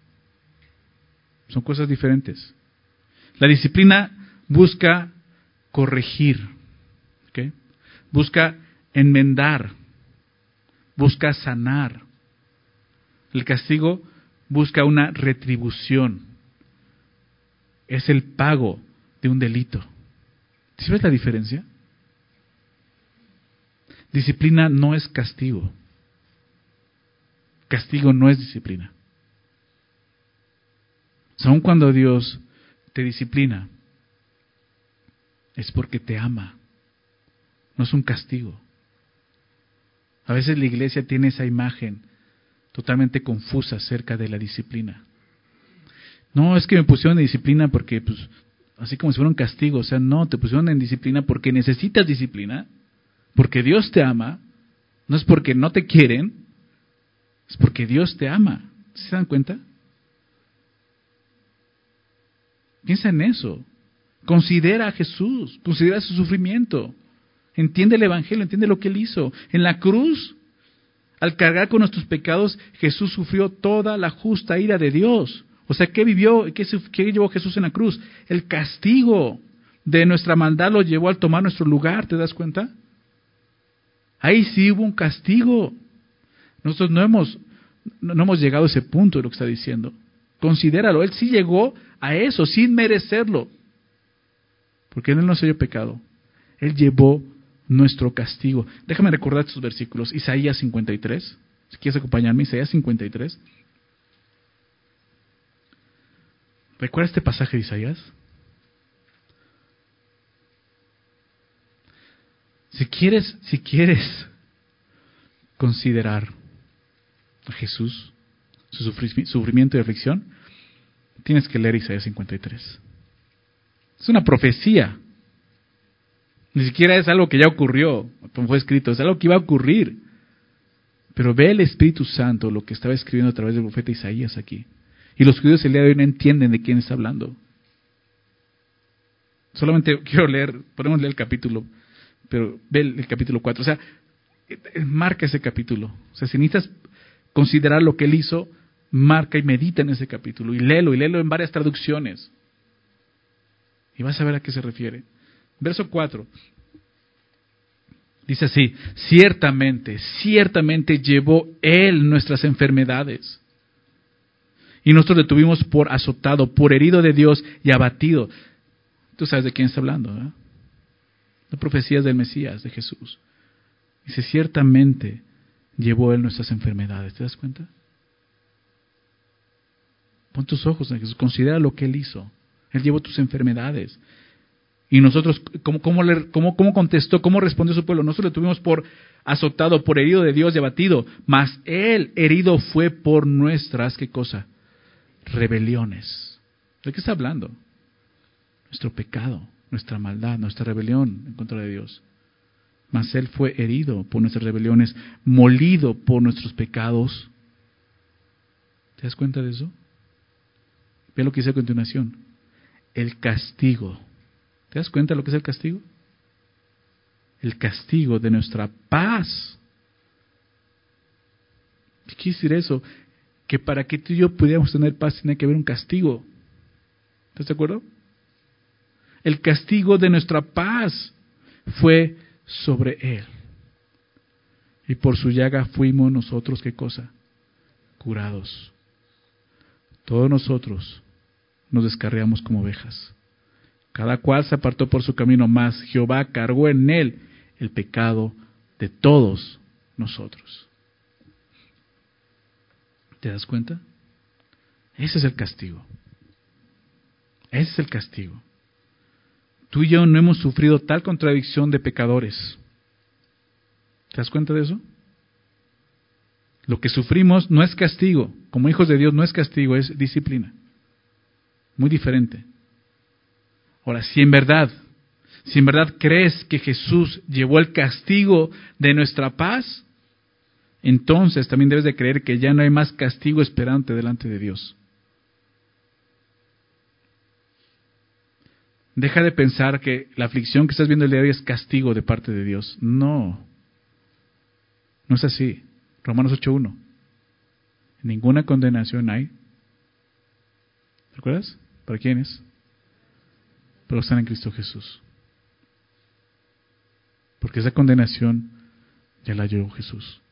Son cosas diferentes. La disciplina busca corregir, ¿okay? Busca enmendar, busca sanar. El castigo busca una retribución. Es el pago de un delito. ¿Sí ves la diferencia? Disciplina no es castigo. Castigo no es disciplina. O sea, aun cuando Dios te disciplina, es porque te ama. No es un castigo. A veces la iglesia tiene esa imagen totalmente confusa acerca de la disciplina. No, es que me pusieron en disciplina porque, pues, así como si fuera un castigo. O sea, no, te pusieron en disciplina porque necesitas disciplina, porque Dios te ama. No es porque no te quieren, es porque Dios te ama. ¿Se dan cuenta? Piensa en eso. Considera a Jesús, considera su sufrimiento. Entiende el Evangelio, entiende lo que Él hizo. En la cruz, al cargar con nuestros pecados, Jesús sufrió toda la justa ira de Dios. O sea, ¿qué vivió? ¿Qué llevó Jesús en la cruz? El castigo de nuestra maldad lo llevó al tomar nuestro lugar, ¿te das cuenta? Ahí sí hubo un castigo. Nosotros no hemos llegado a ese punto de lo que está diciendo. Considéralo, Él sí llegó a eso, sin merecerlo. Porque Él no se dio pecado. Él llevó nuestro castigo. Déjame recordar estos versículos. Isaías 53. Si quieres acompañarme, Isaías 53. ¿Recuerda este pasaje de Isaías? Si quieres considerar a Jesús, su sufrimiento y aflicción, tienes que leer Isaías 53. Es una profecía. Ni siquiera es algo que ya ocurrió, como fue escrito, es algo que iba a ocurrir. Pero ve el Espíritu Santo lo que estaba escribiendo a través del profeta Isaías aquí. Y los judíos el día de hoy no entienden de quién está hablando. Solamente quiero podemos leer el capítulo, pero ve el capítulo 4. O sea, marca ese capítulo. O sea, si necesitas considerar lo que Él hizo, marca y medita en ese capítulo. Y léelo en varias traducciones. Y vas a ver a qué se refiere. Verso 4. Dice así: ciertamente llevó Él nuestras enfermedades. Y nosotros le tuvimos por azotado, por herido de Dios y abatido. Tú sabes de quién está hablando, ¿verdad? De profecías del Mesías, de Jesús. Dice, ciertamente llevó Él nuestras enfermedades. ¿Te das cuenta? Pon tus ojos en Jesús, considera lo que Él hizo. Él llevó tus enfermedades. Y nosotros, ¿cómo contestó? ¿Cómo respondió su pueblo? Nosotros le tuvimos por azotado, por herido de Dios y abatido. Mas Él herido fue por nuestras, ¿qué cosa? Rebeliones. ¿De qué está hablando? Nuestro pecado, nuestra maldad, nuestra rebelión en contra de Dios. Mas Él fue herido por nuestras rebeliones, molido por nuestros pecados. ¿Te das cuenta de eso? Ve lo que dice a continuación. El castigo. ¿Te das cuenta de lo que es el castigo? El castigo de nuestra paz. ¿Qué quiere decir eso? Que para que tú y yo pudiéramos tener paz tiene que haber un castigo. ¿Estás de acuerdo? El castigo de nuestra paz fue sobre Él. Y por su llaga fuimos nosotros, ¿qué cosa? Curados. Todos nosotros nos descarriamos como ovejas. Cada cual se apartó por su camino, mas Jehová cargó en Él el pecado de todos nosotros. ¿Te das cuenta? Ese es el castigo. Ese es el castigo. Tú y yo no hemos sufrido tal contradicción de pecadores. ¿Te das cuenta de eso? Lo que sufrimos no es castigo. Como hijos de Dios no es castigo, es disciplina. Muy diferente. Ahora, si en verdad crees que Jesús llevó el castigo de nuestra paz, entonces también debes de creer que ya no hay más castigo esperante delante de Dios. Deja de pensar que la aflicción que estás viendo el día de hoy es castigo de parte de Dios. No es así. Romanos 8:1. Ninguna condenación hay. ¿Recuerdas? ¿Para quiénes? Para los que están en Cristo Jesús. Porque esa condenación ya la llevó Jesús.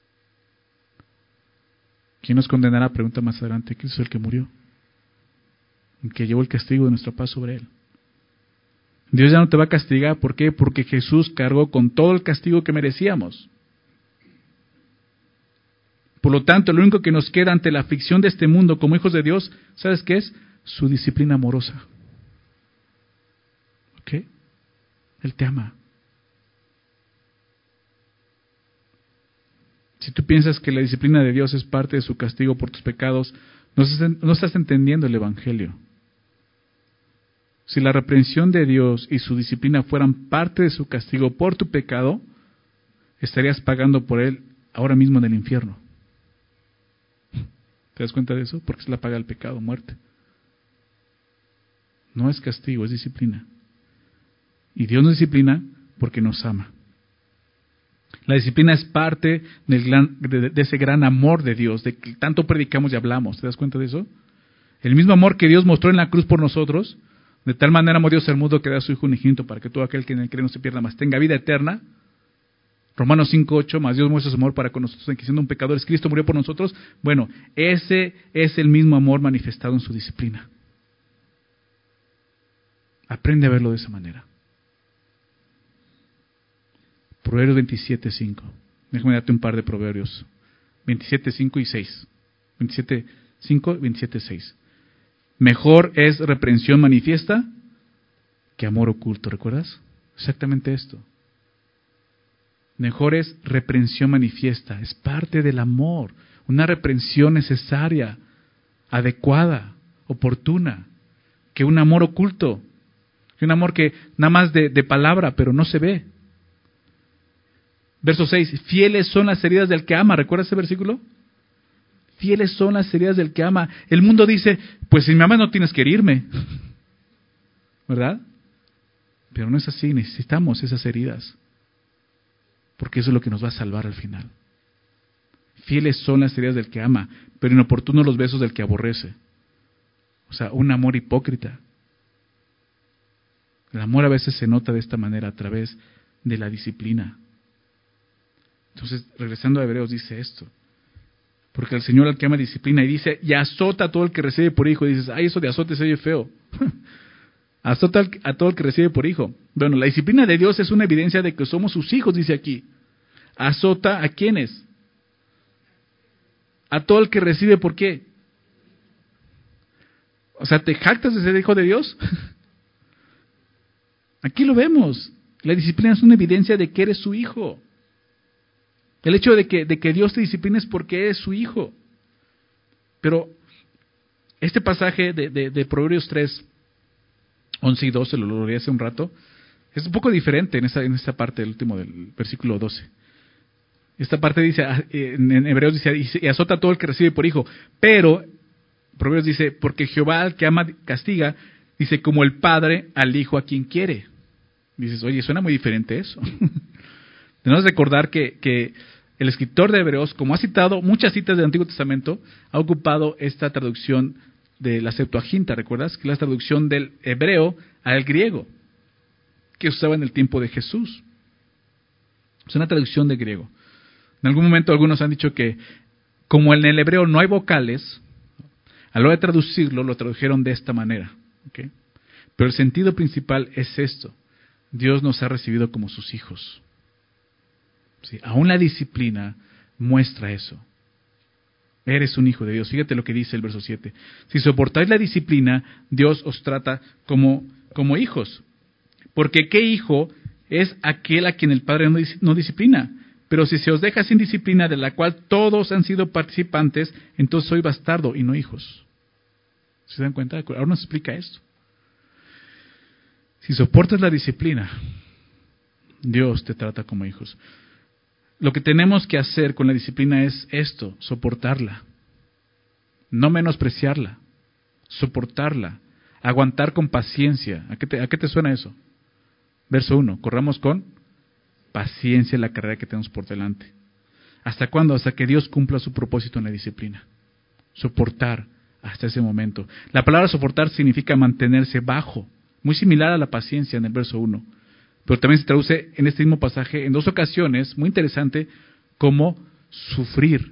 ¿Quién nos condenará? Pregunta más adelante. Cristo es el que murió, el que llevó el castigo de nuestra paz sobre Él. Dios ya no te va a castigar. ¿Por qué? Porque Jesús cargó con todo el castigo que merecíamos. Por lo tanto, lo único que nos queda ante la aflicción de este mundo como hijos de Dios, ¿sabes qué es? Su disciplina amorosa. ¿Ok? Él te ama. Si tú piensas que la disciplina de Dios es parte de su castigo por tus pecados, no estás entendiendo el Evangelio. Si la reprensión de Dios y su disciplina fueran parte de su castigo por tu pecado, estarías pagando por él ahora mismo en el infierno. ¿Te das cuenta de eso? Porque es la paga del pecado, muerte. No es castigo, es disciplina. Y Dios nos disciplina porque nos ama. La disciplina es parte de ese gran amor de Dios, de que tanto predicamos y hablamos. ¿Te das cuenta de eso? El mismo amor que Dios mostró en la cruz por nosotros, de tal manera amó Dios al mundo que da a su Hijo unigénito para que todo aquel que en él cree no se pierda, mas tenga vida eterna. Romanos 5:8, más Dios muestra su amor para con nosotros, en que siendo un pecador, Cristo murió por nosotros. Bueno, ese es el mismo amor manifestado en su disciplina. Aprende a verlo de esa manera. Proverbios 27:5. Déjame darte un par de proverbios. 27:5 y 6. 27:5 y 27:6. Mejor es reprensión manifiesta que amor oculto. ¿Recuerdas? Exactamente esto. Mejor es reprensión manifiesta. Es parte del amor. Una reprensión necesaria, adecuada, oportuna, que un amor oculto. Que un amor que nada más de palabra, pero no se ve. Verso 6. Fieles son las heridas del que ama. ¿Recuerdas ese versículo? Fieles son las heridas del que ama. El mundo dice, pues si me amas no tienes que herirme. ¿Verdad? Pero no es así, necesitamos esas heridas. Porque eso es lo que nos va a salvar al final. Fieles son las heridas del que ama, pero inoportunos los besos del que aborrece. O sea, un amor hipócrita. El amor a veces se nota de esta manera, a través de la disciplina. Entonces, regresando a Hebreos, dice esto. Porque el Señor al que ama disciplina, y dice, y azota a todo el que recibe por hijo. Y dices, ay, eso de azote se oye feo. Azota a todo el que recibe por hijo. Bueno, la disciplina de Dios es una evidencia de que somos sus hijos, dice aquí. Azota a quiénes. A todo el que recibe, ¿por qué? O sea, ¿te jactas de ser hijo de Dios? Aquí lo vemos. La disciplina es una evidencia de que eres su hijo. El hecho de que Dios te discipline es porque eres su hijo. Pero este pasaje de Proverbios 3, 11 y 12, lo leí hace un rato, es un poco diferente en esa parte del último del versículo 12. Esta parte dice, en Hebreos dice, y azota a todo el que recibe por hijo. Pero, Proverbios dice, porque Jehová al que ama castiga, dice, como el padre al hijo a quien quiere. Dices, oye, suena muy diferente eso. Tenemos que recordar que el escritor de Hebreos, como ha citado muchas citas del Antiguo Testamento, ha ocupado esta traducción de la Septuaginta, ¿recuerdas? Que es la traducción del hebreo al griego, que se usaba en el tiempo de Jesús. Es una traducción de griego. En algún momento algunos han dicho que, como en el hebreo no hay vocales, a la hora de traducirlo, lo tradujeron de esta manera. ¿Okay? Pero el sentido principal es esto. Dios nos ha recibido como sus hijos. ¿Sí? Aún la disciplina muestra eso. Eres un hijo de Dios. Fíjate lo que dice el verso 7. Si soportáis la disciplina, Dios os trata como hijos. Porque ¿qué hijo es aquel a quien el Padre no disciplina? Pero si se os deja sin disciplina, de la cual todos han sido participantes, entonces soy bastardo y no hijos. ¿Se dan cuenta? Ahora nos explica esto. Si soportas la disciplina, Dios te trata como hijos. Lo que tenemos que hacer con la disciplina es esto, soportarla. No menospreciarla, soportarla, aguantar con paciencia. ¿A qué te suena eso? Verso 1, corramos con paciencia la carrera que tenemos por delante. ¿Hasta cuándo? Hasta que Dios cumpla su propósito en la disciplina. Soportar hasta ese momento. La palabra soportar significa mantenerse bajo, muy similar a la paciencia en el verso 1. Pero también se traduce en este mismo pasaje en dos ocasiones, muy interesante, como sufrir.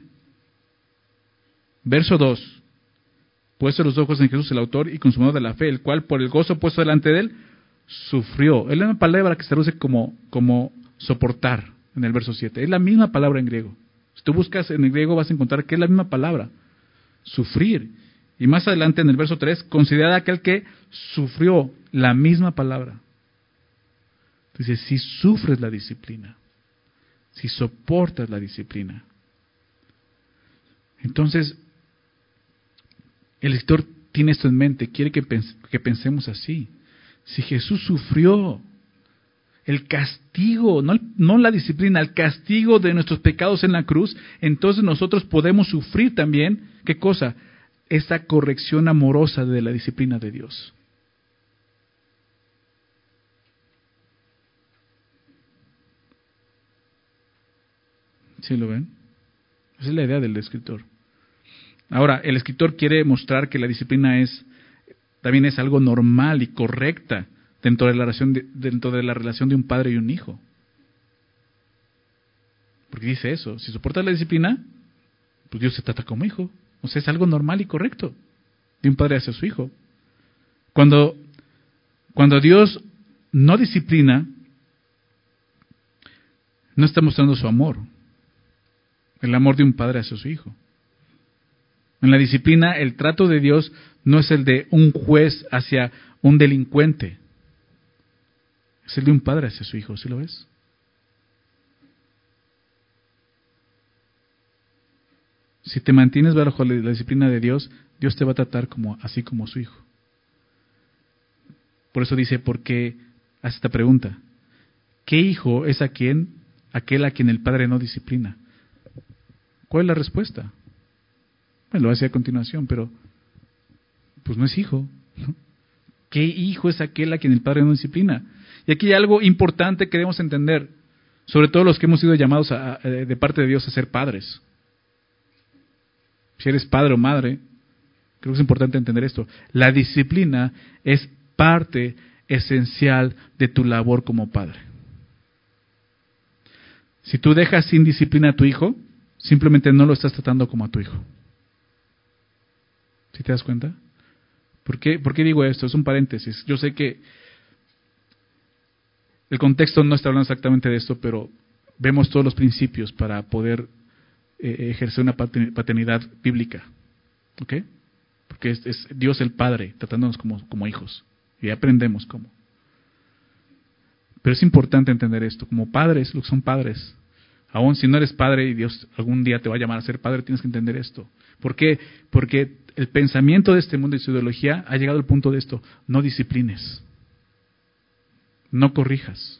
Verso 2. Puesto los ojos en Jesús, el autor y consumador de la fe, el cual por el gozo puesto delante de él, sufrió. Es la misma palabra que se traduce como soportar en el verso 7. Es la misma palabra en griego. Si tú buscas en el griego vas a encontrar que es la misma palabra. Sufrir. Y más adelante en el verso 3, considerad aquel que sufrió, la misma palabra. Dice, si sufres la disciplina, si soportas la disciplina. Entonces, el escritor tiene esto en mente, quiere que pensemos así. Si Jesús sufrió el castigo, no la disciplina, el castigo de nuestros pecados en la cruz, entonces nosotros podemos sufrir también, ¿qué cosa? Esa corrección amorosa de la disciplina de Dios. ¿Sí lo ven? Esa es la idea del escritor. Ahora, el escritor quiere mostrar que la disciplina también es algo normal y correcta dentro de la relación de un padre y un hijo. Porque dice eso, si soportas la disciplina, pues Dios se trata como hijo. O sea, es algo normal y correcto de un padre hacia su hijo. Cuando Dios no disciplina, no está mostrando su amor, el amor de un padre hacia su hijo. En la disciplina, el trato de Dios no es el de un juez hacia un delincuente, es el de un padre hacia su hijo, ¿sí lo ves? Si te mantienes bajo la disciplina de Dios, Dios te va a tratar así como su hijo. Por eso dice, porque hace esta pregunta: ¿qué hijo es aquel a quien el padre no disciplina? ¿Cuál es la respuesta? Bueno, lo va a decir a continuación, pero pues no es hijo, ¿no? ¿Qué hijo es aquel a quien el padre no disciplina? Y aquí hay algo importante que debemos entender, sobre todo los que hemos sido llamados de parte de Dios a ser padres. Si eres padre o madre, creo que es importante entender esto. La disciplina es parte esencial de tu labor como padre. Si tú dejas sin disciplina a tu hijo, simplemente no lo estás tratando como a tu hijo. ¿Sí te das cuenta? ¿Por qué digo esto? Es un paréntesis. Yo sé que el contexto no está hablando exactamente de esto, pero vemos todos los principios para poder ejercer una paternidad bíblica. ¿Ok? Porque es Dios el Padre tratándonos como hijos. Y aprendemos cómo. Pero es importante entender esto. Como padres, los que son padres, aún si no eres padre y Dios algún día te va a llamar a ser padre, tienes que entender esto. ¿Por qué? Porque el pensamiento de este mundo y su ideología ha llegado al punto de esto: no disciplines, no corrijas,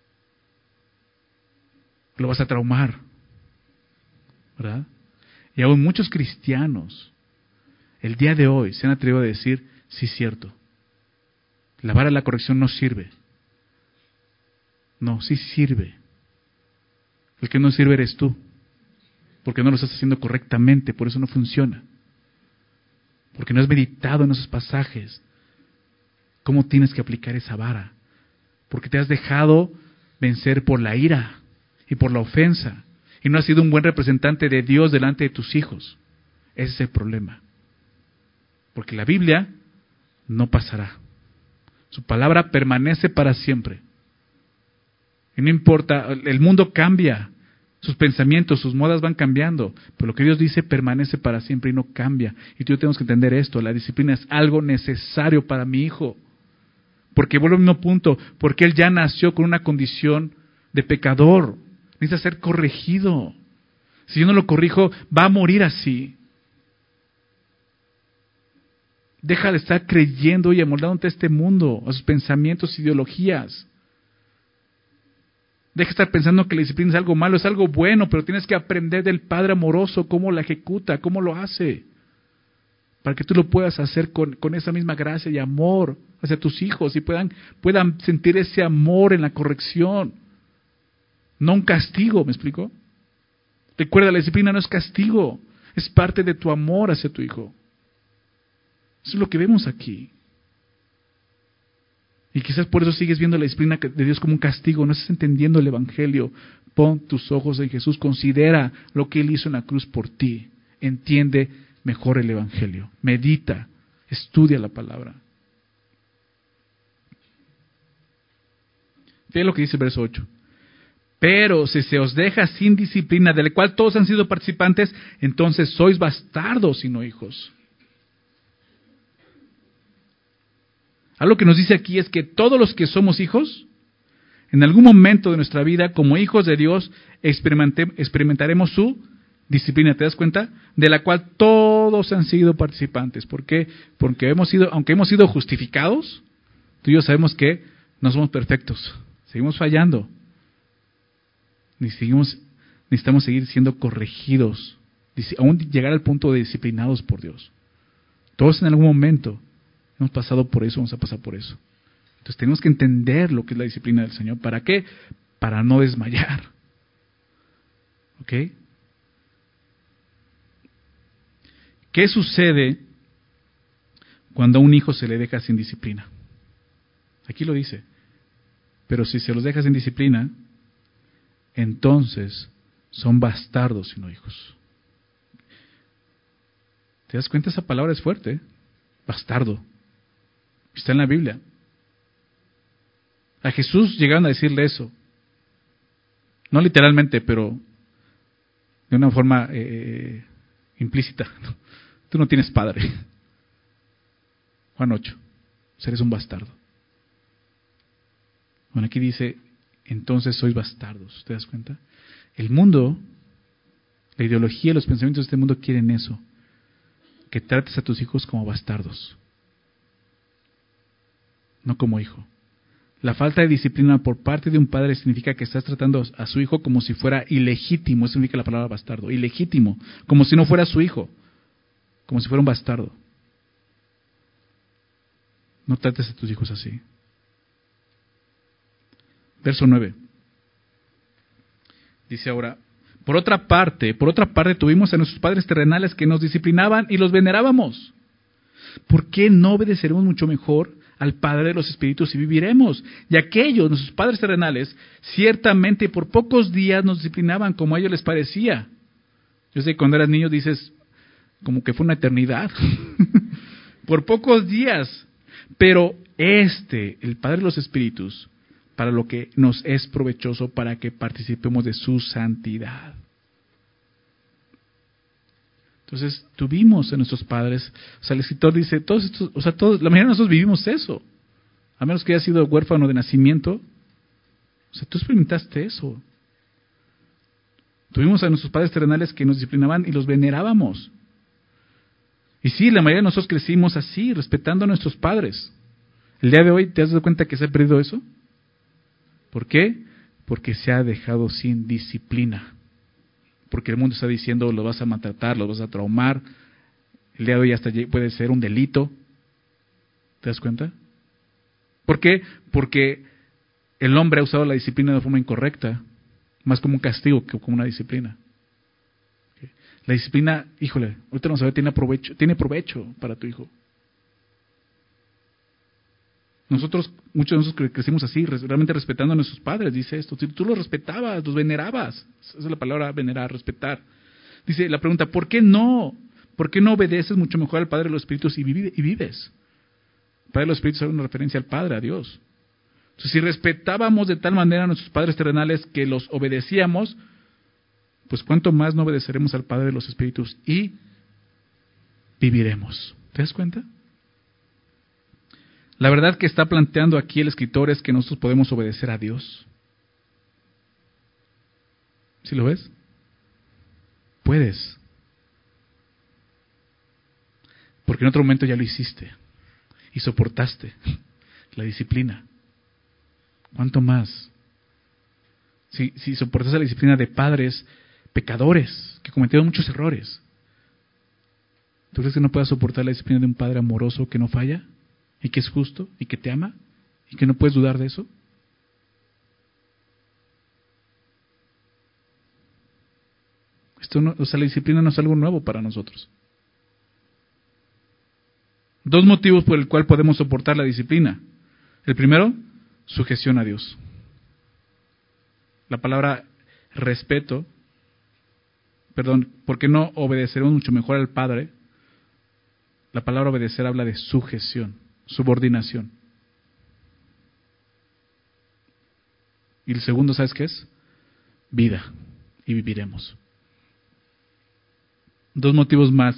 lo vas a traumar, ¿verdad? Y aún muchos cristianos el día de hoy se han atrevido a decir: sí, cierto, la vara de la corrección no sirve. No, sí sirve. El que no sirve eres tú, porque no lo estás haciendo correctamente, por eso no funciona. Porque no has meditado en esos pasajes cómo tienes que aplicar esa vara. Porque te has dejado vencer por la ira y por la ofensa, y no has sido un buen representante de Dios delante de tus hijos. Ese es el problema. Porque la Biblia no pasará. Su palabra permanece para siempre. Y no importa, el mundo cambia, sus pensamientos, sus modas van cambiando, pero lo que Dios dice permanece para siempre y no cambia. Y tú y yo tenemos que entender esto: la disciplina es algo necesario para mi hijo. Porque vuelvo al mismo punto, porque él ya nació con una condición de pecador, necesita ser corregido. Si yo no lo corrijo, va a morir así. Deja de estar creyendo y amoldándote a este mundo, a sus pensamientos, ideologías. Deja de estar pensando que la disciplina es algo malo, es algo bueno, pero tienes que aprender del Padre amoroso cómo la ejecuta, cómo lo hace, para que tú lo puedas hacer con esa misma gracia y amor hacia tus hijos y puedan sentir ese amor en la corrección, no un castigo. ¿Me explico? Recuerda, la disciplina no es castigo, es parte de tu amor hacia tu hijo. Eso es lo que vemos aquí. Y quizás por eso sigues viendo la disciplina de Dios como un castigo, no estás entendiendo el Evangelio. Pon tus ojos en Jesús, considera lo que Él hizo en la cruz por ti, entiende mejor el Evangelio, medita, estudia la palabra. Fíjate lo que dice el verso 8. Pero si se os deja sin disciplina, de la cual todos han sido participantes, entonces sois bastardos y no hijos. Algo que nos dice aquí es que todos los que somos hijos, en algún momento de nuestra vida, como hijos de Dios, experimentaremos su disciplina. ¿Te das cuenta? De la cual todos han sido participantes. ¿Por qué? Porque aunque hemos sido justificados, tú y yo sabemos que no somos perfectos. Seguimos fallando. Necesitamos seguir siendo corregidos, aún llegar al punto de disciplinados por Dios. Todos en algún momento hemos pasado por eso, vamos a pasar por eso. Entonces tenemos que entender lo que es la disciplina del Señor. ¿Para qué? Para no desmayar. ¿Ok? ¿Qué sucede cuando a un hijo se le deja sin disciplina? Aquí lo dice. Pero si se los deja sin disciplina, entonces son bastardos y no hijos. ¿Te das cuenta? Esa palabra es fuerte, ¿eh? Bastardo. Está en la Biblia. A Jesús llegaron a decirle eso. No literalmente, pero de una forma implícita. Tú no tienes padre. Juan 8. Eres un bastardo. Bueno, aquí dice, entonces sois bastardos. ¿Te das cuenta? El mundo, la ideología, los pensamientos de este mundo quieren eso. Que trates a tus hijos como bastardos. No como hijo. La falta de disciplina por parte de un padre significa que estás tratando a su hijo como si fuera ilegítimo. Eso significa la palabra bastardo. Ilegítimo. Como si no fuera su hijo. Como si fuera un bastardo. No trates a tus hijos así. Verso 9. Dice ahora, por otra parte tuvimos a nuestros padres terrenales que nos disciplinaban y los venerábamos. ¿Por qué no obedeceremos mucho mejor al Padre de los Espíritus y viviremos? Y aquellos, nuestros padres terrenales, ciertamente por pocos días nos disciplinaban como a ellos les parecía. Yo sé que cuando eras niño dices, como que fue una eternidad. Por pocos días. Pero el Padre de los Espíritus, para lo que nos es provechoso, para que participemos de su santidad. Entonces, tuvimos a nuestros padres, o sea, el escritor dice, todos estos, o sea, todos, la mayoría de nosotros vivimos eso, a menos que hayas sido huérfano de nacimiento, o sea, tú experimentaste eso. Tuvimos a nuestros padres terrenales que nos disciplinaban y los venerábamos. Y sí, la mayoría de nosotros crecimos así, respetando a nuestros padres. El día de hoy, ¿te has dado cuenta que se ha perdido eso? ¿Por qué? Porque se ha dejado sin disciplina. Porque el mundo está diciendo, lo vas a maltratar, lo vas a traumar. El día de hoy hasta puede ser un delito. ¿Te das cuenta? ¿Por qué? Porque el hombre ha usado la disciplina de forma incorrecta, más como un castigo que como una disciplina. La disciplina, híjole, ahorita vamos a ver, tiene provecho para tu hijo. Muchos de nosotros crecimos así, realmente respetando a nuestros padres, dice esto. Si tú los respetabas, los venerabas. Esa es la palabra venerar, respetar. Dice la pregunta, ¿por qué no? ¿Por qué no obedeces mucho mejor al Padre de los Espíritus y vives? El Padre de los Espíritus es una referencia al Padre, a Dios. Entonces, si respetábamos de tal manera a nuestros padres terrenales que los obedecíamos, pues cuánto más no obedeceremos al Padre de los Espíritus y viviremos. ¿Te das cuenta? La verdad que está planteando aquí el escritor es que nosotros podemos obedecer a Dios. ¿Sí lo ves? Puedes. Porque en otro momento ya lo hiciste y soportaste la disciplina. ¿Cuánto más? Si soportas la disciplina de padres pecadores que cometieron muchos errores, ¿tú crees que no puedas soportar la disciplina de un padre amoroso que no falla? Y que es justo, y que te ama, y que no puedes dudar de eso. La disciplina no es algo nuevo para nosotros. Dos motivos por el cual podemos soportar la disciplina. El primero, sujeción a Dios. La palabra respeto, ¿por qué no obedeceremos mucho mejor al Padre? La palabra obedecer habla de sujeción, subordinación. Y el segundo, ¿sabes qué es? Vida, y viviremos. Dos motivos más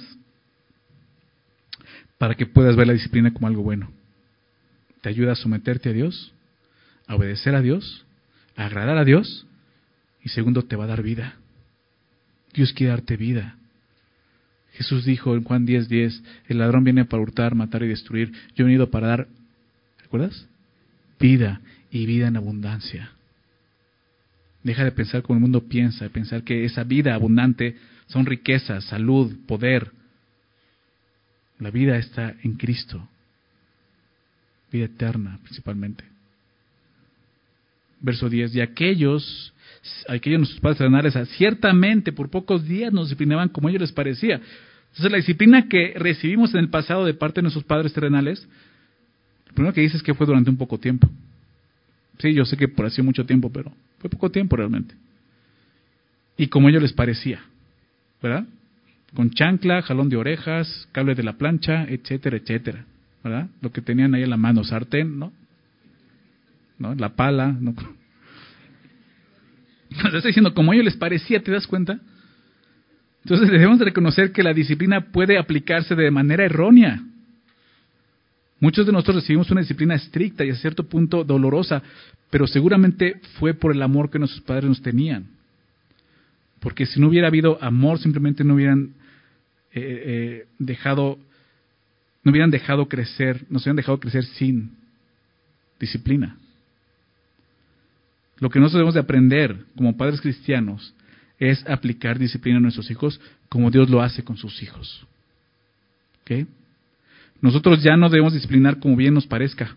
para que puedas ver la disciplina como algo bueno. Te ayuda a someterte a Dios, a obedecer a Dios, a agradar a Dios, y segundo, te va a dar vida. Dios quiere darte vida. Jesús dijo en Juan 10:10, el ladrón viene para hurtar, matar y destruir. Yo he venido para dar, ¿recuerdas? Vida, y vida en abundancia. Deja de pensar como el mundo piensa, de pensar que esa vida abundante son riquezas, salud, poder. La vida está en Cristo. Vida eterna, principalmente. Verso 10, y aquellos aquellos nuestros padres terrenales, ciertamente por pocos días nos disciplinaban como a ellos les parecía. Entonces la disciplina que recibimos en el pasado de parte de nuestros padres terrenales, lo primero que dice es que fue durante un poco tiempo. Sí, yo sé que por así mucho tiempo, pero fue poco tiempo realmente. Y como a ellos les parecía, ¿verdad? Con chancla, jalón de orejas, cable de la plancha, etcétera, etcétera, ¿verdad? Lo que tenían ahí en la mano, sartén, ¿no? La pala, ¿no? Nos está diciendo, como a ellos les parecía, ¿te das cuenta? Entonces debemos de reconocer que la disciplina puede aplicarse de manera errónea. Muchos de nosotros recibimos una disciplina estricta y a cierto punto dolorosa, pero seguramente fue por el amor que nuestros padres nos tenían. Porque si no hubiera habido amor, simplemente no hubieran dejado crecer, nos hubieran dejado crecer sin disciplina. Lo que nosotros debemos de aprender como padres cristianos es aplicar disciplina a nuestros hijos como Dios lo hace con sus hijos. ¿Okay? Nosotros ya no debemos disciplinar como bien nos parezca,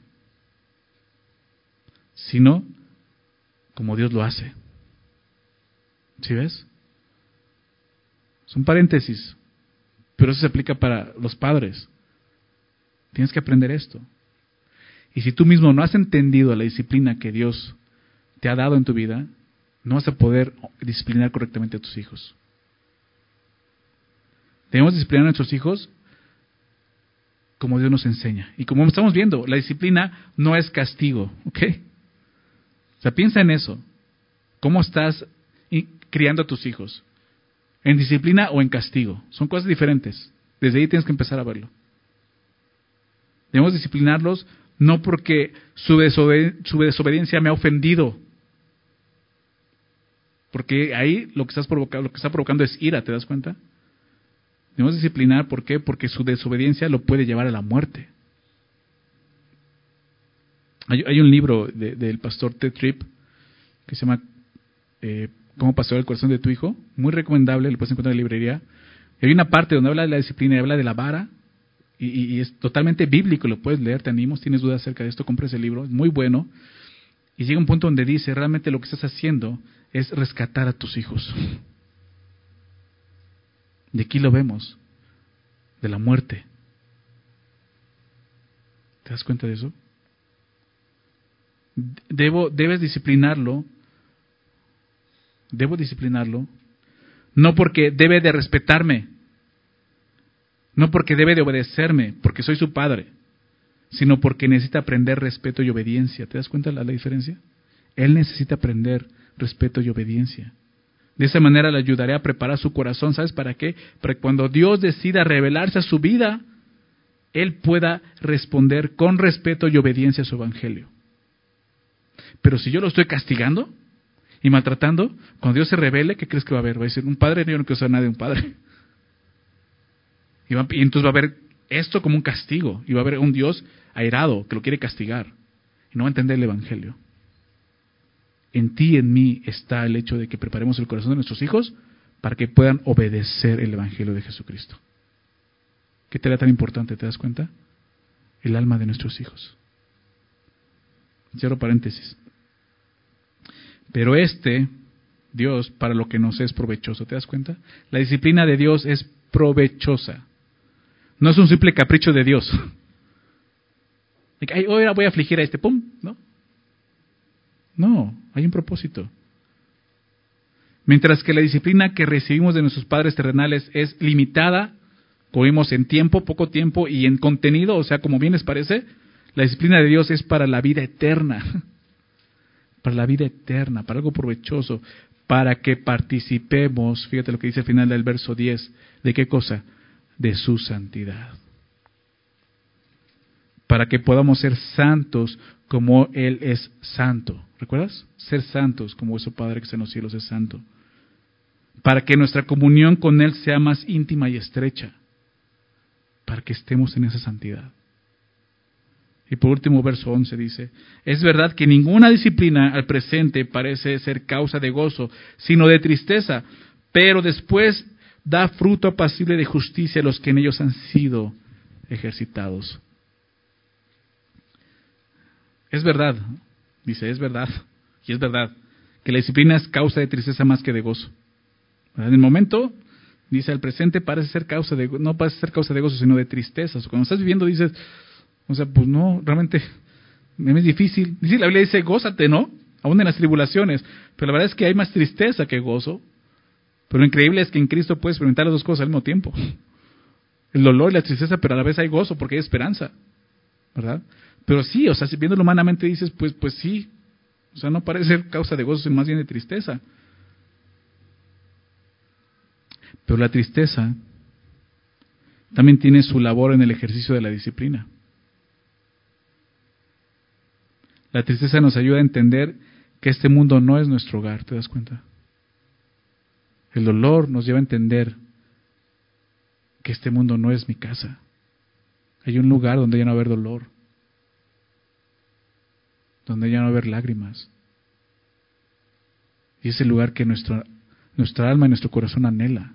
sino como Dios lo hace. ¿Sí ves? Es un paréntesis, pero eso se aplica para los padres. Tienes que aprender esto. Y si tú mismo no has entendido la disciplina que Dios te ha dado en tu vida, no vas a poder disciplinar correctamente a tus hijos. Debemos disciplinar a nuestros hijos como Dios nos enseña. Y como estamos viendo, la disciplina no es castigo, ¿ok? O sea, piensa en eso. ¿Cómo estás criando a tus hijos? ¿En disciplina o en castigo? Son cosas diferentes. Desde ahí tienes que empezar a verlo. Debemos disciplinarlos no porque su desobediencia me ha ofendido. Porque ahí lo que está provocando es ira, ¿te das cuenta? Debemos disciplinar, ¿por qué? Porque su desobediencia lo puede llevar a la muerte. Hay un libro del pastor Ted Tripp que se llama ¿Cómo pastorear el corazón de tu hijo? Muy recomendable, lo puedes encontrar en la librería. Y hay una parte donde habla de la disciplina y habla de la vara, y es totalmente bíblico, lo puedes leer, te animo, si tienes dudas acerca de esto, compra ese libro, es muy bueno. Y llega un punto donde dice, realmente lo que estás haciendo es rescatar a tus hijos. De aquí lo vemos, de la muerte. ¿Te das cuenta de eso? Debes disciplinarlo. Debo disciplinarlo, no porque debe de respetarme, no porque debe de obedecerme, porque soy su padre, sino porque necesita aprender respeto y obediencia. ¿Te das cuenta la diferencia? Él necesita aprender respeto y obediencia. De esa manera le ayudaré a preparar su corazón. ¿Sabes para qué? Para que cuando Dios decida revelarse a su vida, Él pueda responder con respeto y obediencia a su evangelio. Pero si yo lo estoy castigando y maltratando, cuando Dios se revele, ¿qué crees que va a haber? Va a decir, un padre, yo no quiero ser nada de un padre. Y entonces va a haber esto como un castigo. Y va a haber un Dios airado que lo quiere castigar. Y no va a entender el evangelio. En ti y en mí está el hecho de que preparemos el corazón de nuestros hijos para que puedan obedecer el evangelio de Jesucristo. ¿Qué tarea tan importante, te das cuenta? El alma de nuestros hijos. Cierro paréntesis. Pero Dios, para lo que nos es provechoso, ¿te das cuenta? La disciplina de Dios es provechosa. No es un simple capricho de Dios. Hoy voy a afligir a pum, ¿no? No, hay un propósito. Mientras que la disciplina que recibimos de nuestros padres terrenales es limitada, como vimos, en tiempo, poco tiempo, y en contenido, o sea, como bien les parece, la disciplina de Dios es para la vida eterna. Para la vida eterna, para algo provechoso, para que participemos, fíjate lo que dice al final del verso 10, ¿de qué cosa? De su santidad. Para que podamos ser santos como Él es santo. ¿Recuerdas? Ser santos como vuestro Padre que está en los cielos es santo. Para que nuestra comunión con Él sea más íntima y estrecha. Para que estemos en esa santidad. Y por último, verso 11 dice, es verdad que ninguna disciplina al presente parece ser causa de gozo, sino de tristeza, pero después da fruto apacible de justicia a los que en ellos han sido ejercitados. Es verdad, dice, es verdad, y es verdad, que la disciplina es causa de tristeza más que de gozo. En el momento, dice el presente, parece ser no parece ser causa de gozo, sino de tristeza. Cuando estás viviendo dices, pues no, realmente me es difícil. Dice, la Biblia dice, gózate, ¿no? Aún en las tribulaciones. Pero la verdad es que hay más tristeza que gozo. Pero lo increíble es que en Cristo puedes experimentar las dos cosas al mismo tiempo. El dolor y la tristeza, pero a la vez hay gozo porque hay esperanza, ¿verdad? Pero sí, si viéndolo humanamente dices, pues sí. No parece ser causa de gozo, sino más bien de tristeza. Pero la tristeza también tiene su labor en el ejercicio de la disciplina. La tristeza nos ayuda a entender que este mundo no es nuestro hogar, ¿te das cuenta? El dolor nos lleva a entender que este mundo no es mi casa. Hay un lugar donde ya no va a haber dolor, donde ya no va a haber lágrimas. Y es el lugar que nuestra alma y nuestro corazón anhela.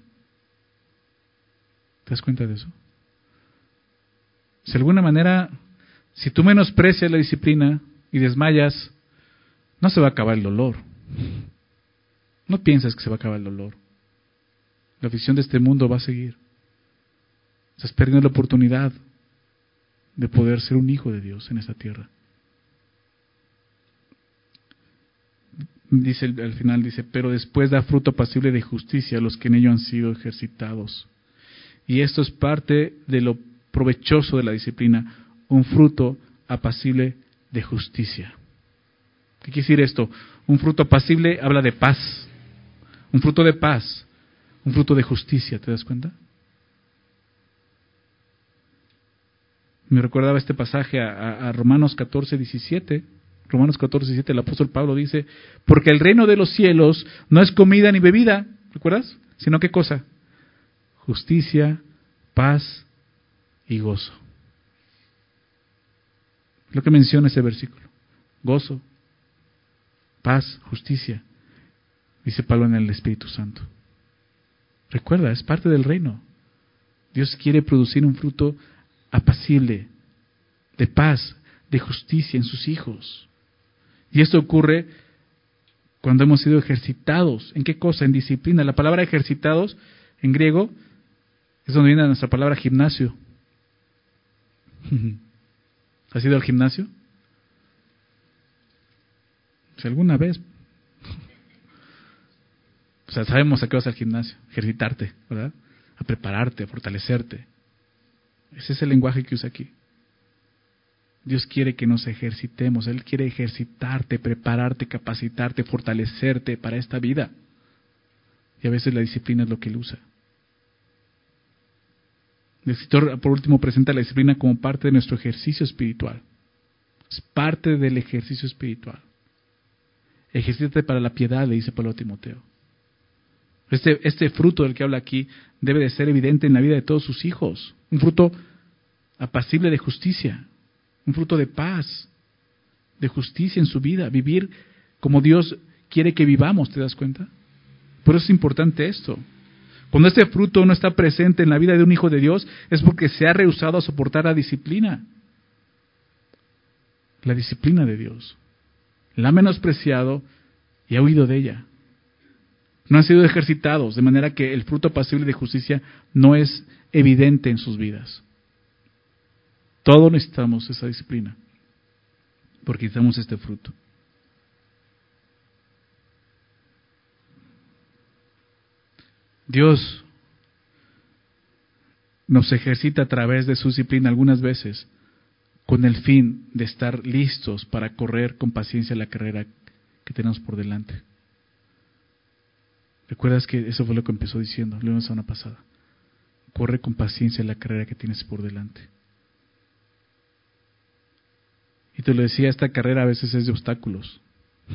¿Te das cuenta de eso? Si de alguna manera, si tú menosprecias la disciplina y desmayas, no se va a acabar el dolor. No piensas que se va a acabar el dolor. La visión de este mundo va a seguir. Estás perdiendo la oportunidad de poder ser un hijo de Dios en esta tierra. Dice al final, pero después da fruto apacible de justicia a los que en ello han sido ejercitados. Y esto es parte de lo provechoso de la disciplina, un fruto apacible de justicia. ¿Qué quiere decir esto? Un fruto apacible habla de paz, un fruto de paz, un fruto de justicia, ¿te das cuenta? Me recordaba este pasaje a Romanos 14:17. Romanos 14:17, el apóstol Pablo dice, porque el reino de los cielos no es comida ni bebida, ¿recuerdas? Sino ¿qué cosa? Justicia, paz y gozo. Lo que menciona ese versículo. Gozo, paz, justicia, dice Pablo en el Espíritu Santo. Recuerda, es parte del reino. Dios quiere producir un fruto apacible, de paz, de justicia en sus hijos. Y esto ocurre cuando hemos sido ejercitados. ¿En qué cosa? En disciplina. La palabra ejercitados, en griego, es donde viene nuestra palabra gimnasio. ¿Has ido al gimnasio? Si alguna vez. Sabemos a qué vas al gimnasio. Ejercitarte, ¿verdad? A prepararte, a fortalecerte. Ese es el lenguaje que usa aquí. Dios quiere que nos ejercitemos. Él quiere ejercitarte, prepararte, capacitarte, fortalecerte para esta vida. Y a veces la disciplina es lo que Él usa. El escritor, por último, presenta la disciplina como parte de nuestro ejercicio espiritual. Es parte del ejercicio espiritual. Ejercítate para la piedad, le dice Pablo a Timoteo. Este fruto del que habla aquí debe de ser evidente en la vida de todos sus hijos. Un fruto apacible de justicia. Un fruto de paz, de justicia en su vida. Vivir como Dios quiere que vivamos, ¿te das cuenta? Por eso es importante esto. Cuando este fruto no está presente en la vida de un hijo de Dios, es porque se ha rehusado a soportar la disciplina. La disciplina de Dios. La ha menospreciado y ha huido de ella. No han sido ejercitados, de manera que el fruto apacible de justicia no es evidente en sus vidas. Todos necesitamos esa disciplina, porque necesitamos este fruto. Dios nos ejercita a través de su disciplina algunas veces con el fin de estar listos para correr con paciencia la carrera que tenemos por delante. ¿Recuerdas que eso fue lo que empezó diciendo la semana pasada? Corre con paciencia la carrera que tienes por delante. Y te lo decía, esta carrera a veces es de obstáculos.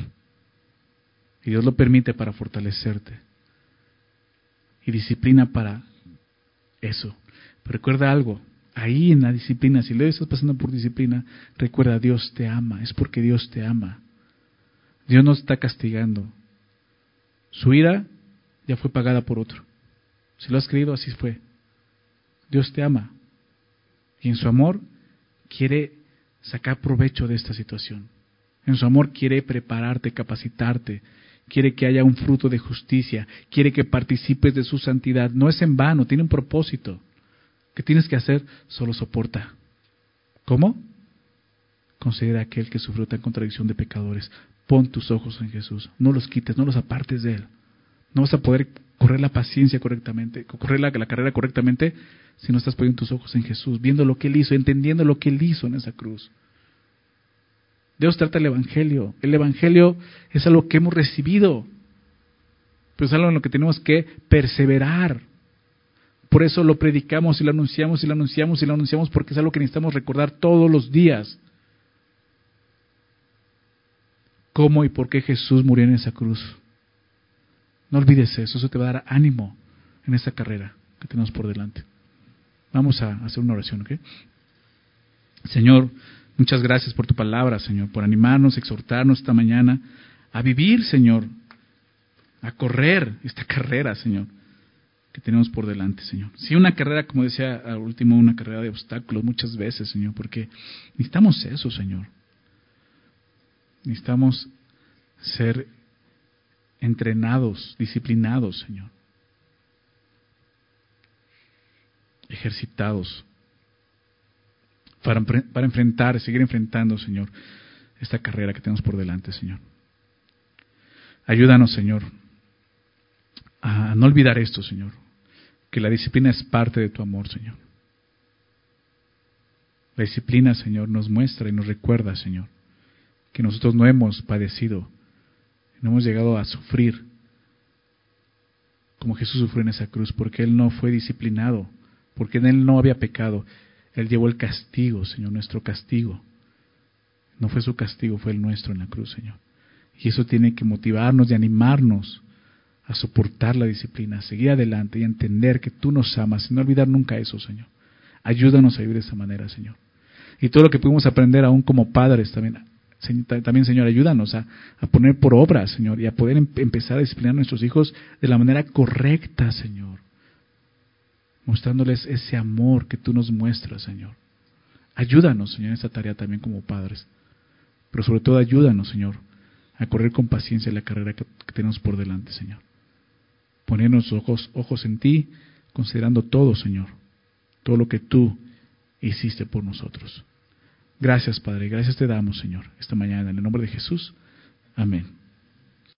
Y Dios lo permite para fortalecerte. Y disciplina para eso. Pero recuerda algo, ahí en la disciplina, si le estás pasando por disciplina, recuerda, Dios te ama, es porque Dios te ama. Dios no te está castigando. Su ira ya fue pagada por otro. Si lo has creído, así fue. Dios te ama. Y en su amor quiere sacar provecho de esta situación. En su amor quiere prepararte, capacitarte. quiere que haya un fruto de justicia, quiere que participes de su santidad. No es en vano, tiene un propósito. ¿Qué tienes que hacer? Solo soporta. ¿Cómo? Considera a aquel que sufrió tan contradicción de pecadores. Pon tus ojos en Jesús. No los quites, no los apartes de Él. No vas a poder correr la paciencia correctamente, correr la carrera correctamente si no estás poniendo tus ojos en Jesús, viendo lo que Él hizo, entendiendo lo que Él hizo en esa cruz. De eso trata el Evangelio. El Evangelio es algo que hemos recibido, pero es algo en lo que tenemos que perseverar. Por eso lo predicamos y lo anunciamos y lo anunciamos y lo anunciamos, porque es algo que necesitamos recordar todos los días. ¿Cómo y por qué Jesús murió en esa cruz? No olvides eso, eso te va a dar ánimo en esa carrera que tenemos por delante. Vamos a hacer una oración, ¿ok? Señor, muchas gracias por tu palabra, Señor, por animarnos, exhortarnos esta mañana a vivir, Señor, a correr esta carrera, Señor, que tenemos por delante, Señor. Sí, una carrera, como decía al último, una carrera de obstáculos muchas veces, Señor, porque necesitamos eso, Señor. Necesitamos ser entrenados, disciplinados, Señor. Ejercitados para enfrentar, seguir enfrentando, Señor, esta carrera que tenemos por delante, Señor. Ayúdanos, Señor, a no olvidar esto, Señor, que la disciplina es parte de tu amor, Señor. La disciplina, Señor, nos muestra y nos recuerda, Señor, que nosotros no hemos padecido, no hemos llegado a sufrir como Jesús sufrió en esa cruz, porque Él no fue disciplinado, porque en Él no había pecado. Él llevó el castigo, Señor, nuestro castigo. No fue su castigo, fue el nuestro en la cruz, Señor. Y eso tiene que motivarnos y animarnos a soportar la disciplina, a seguir adelante y a entender que tú nos amas y no olvidar nunca eso, Señor. Ayúdanos a vivir de esa manera, Señor. Y todo lo que pudimos aprender aún como padres también, Señor, ayúdanos a poner por obra, Señor, y a poder empezar a disciplinar a nuestros hijos de la manera correcta, Señor. Mostrándoles ese amor que tú nos muestras, Señor. Ayúdanos, Señor, en esta tarea también como padres. Pero sobre todo ayúdanos, Señor, a correr con paciencia la carrera que tenemos por delante, Señor. Poner nuestros ojos en ti, considerando todo, Señor. Todo lo que tú hiciste por nosotros. Gracias, Padre. Gracias te damos, Señor, esta mañana. En el nombre de Jesús. Amén.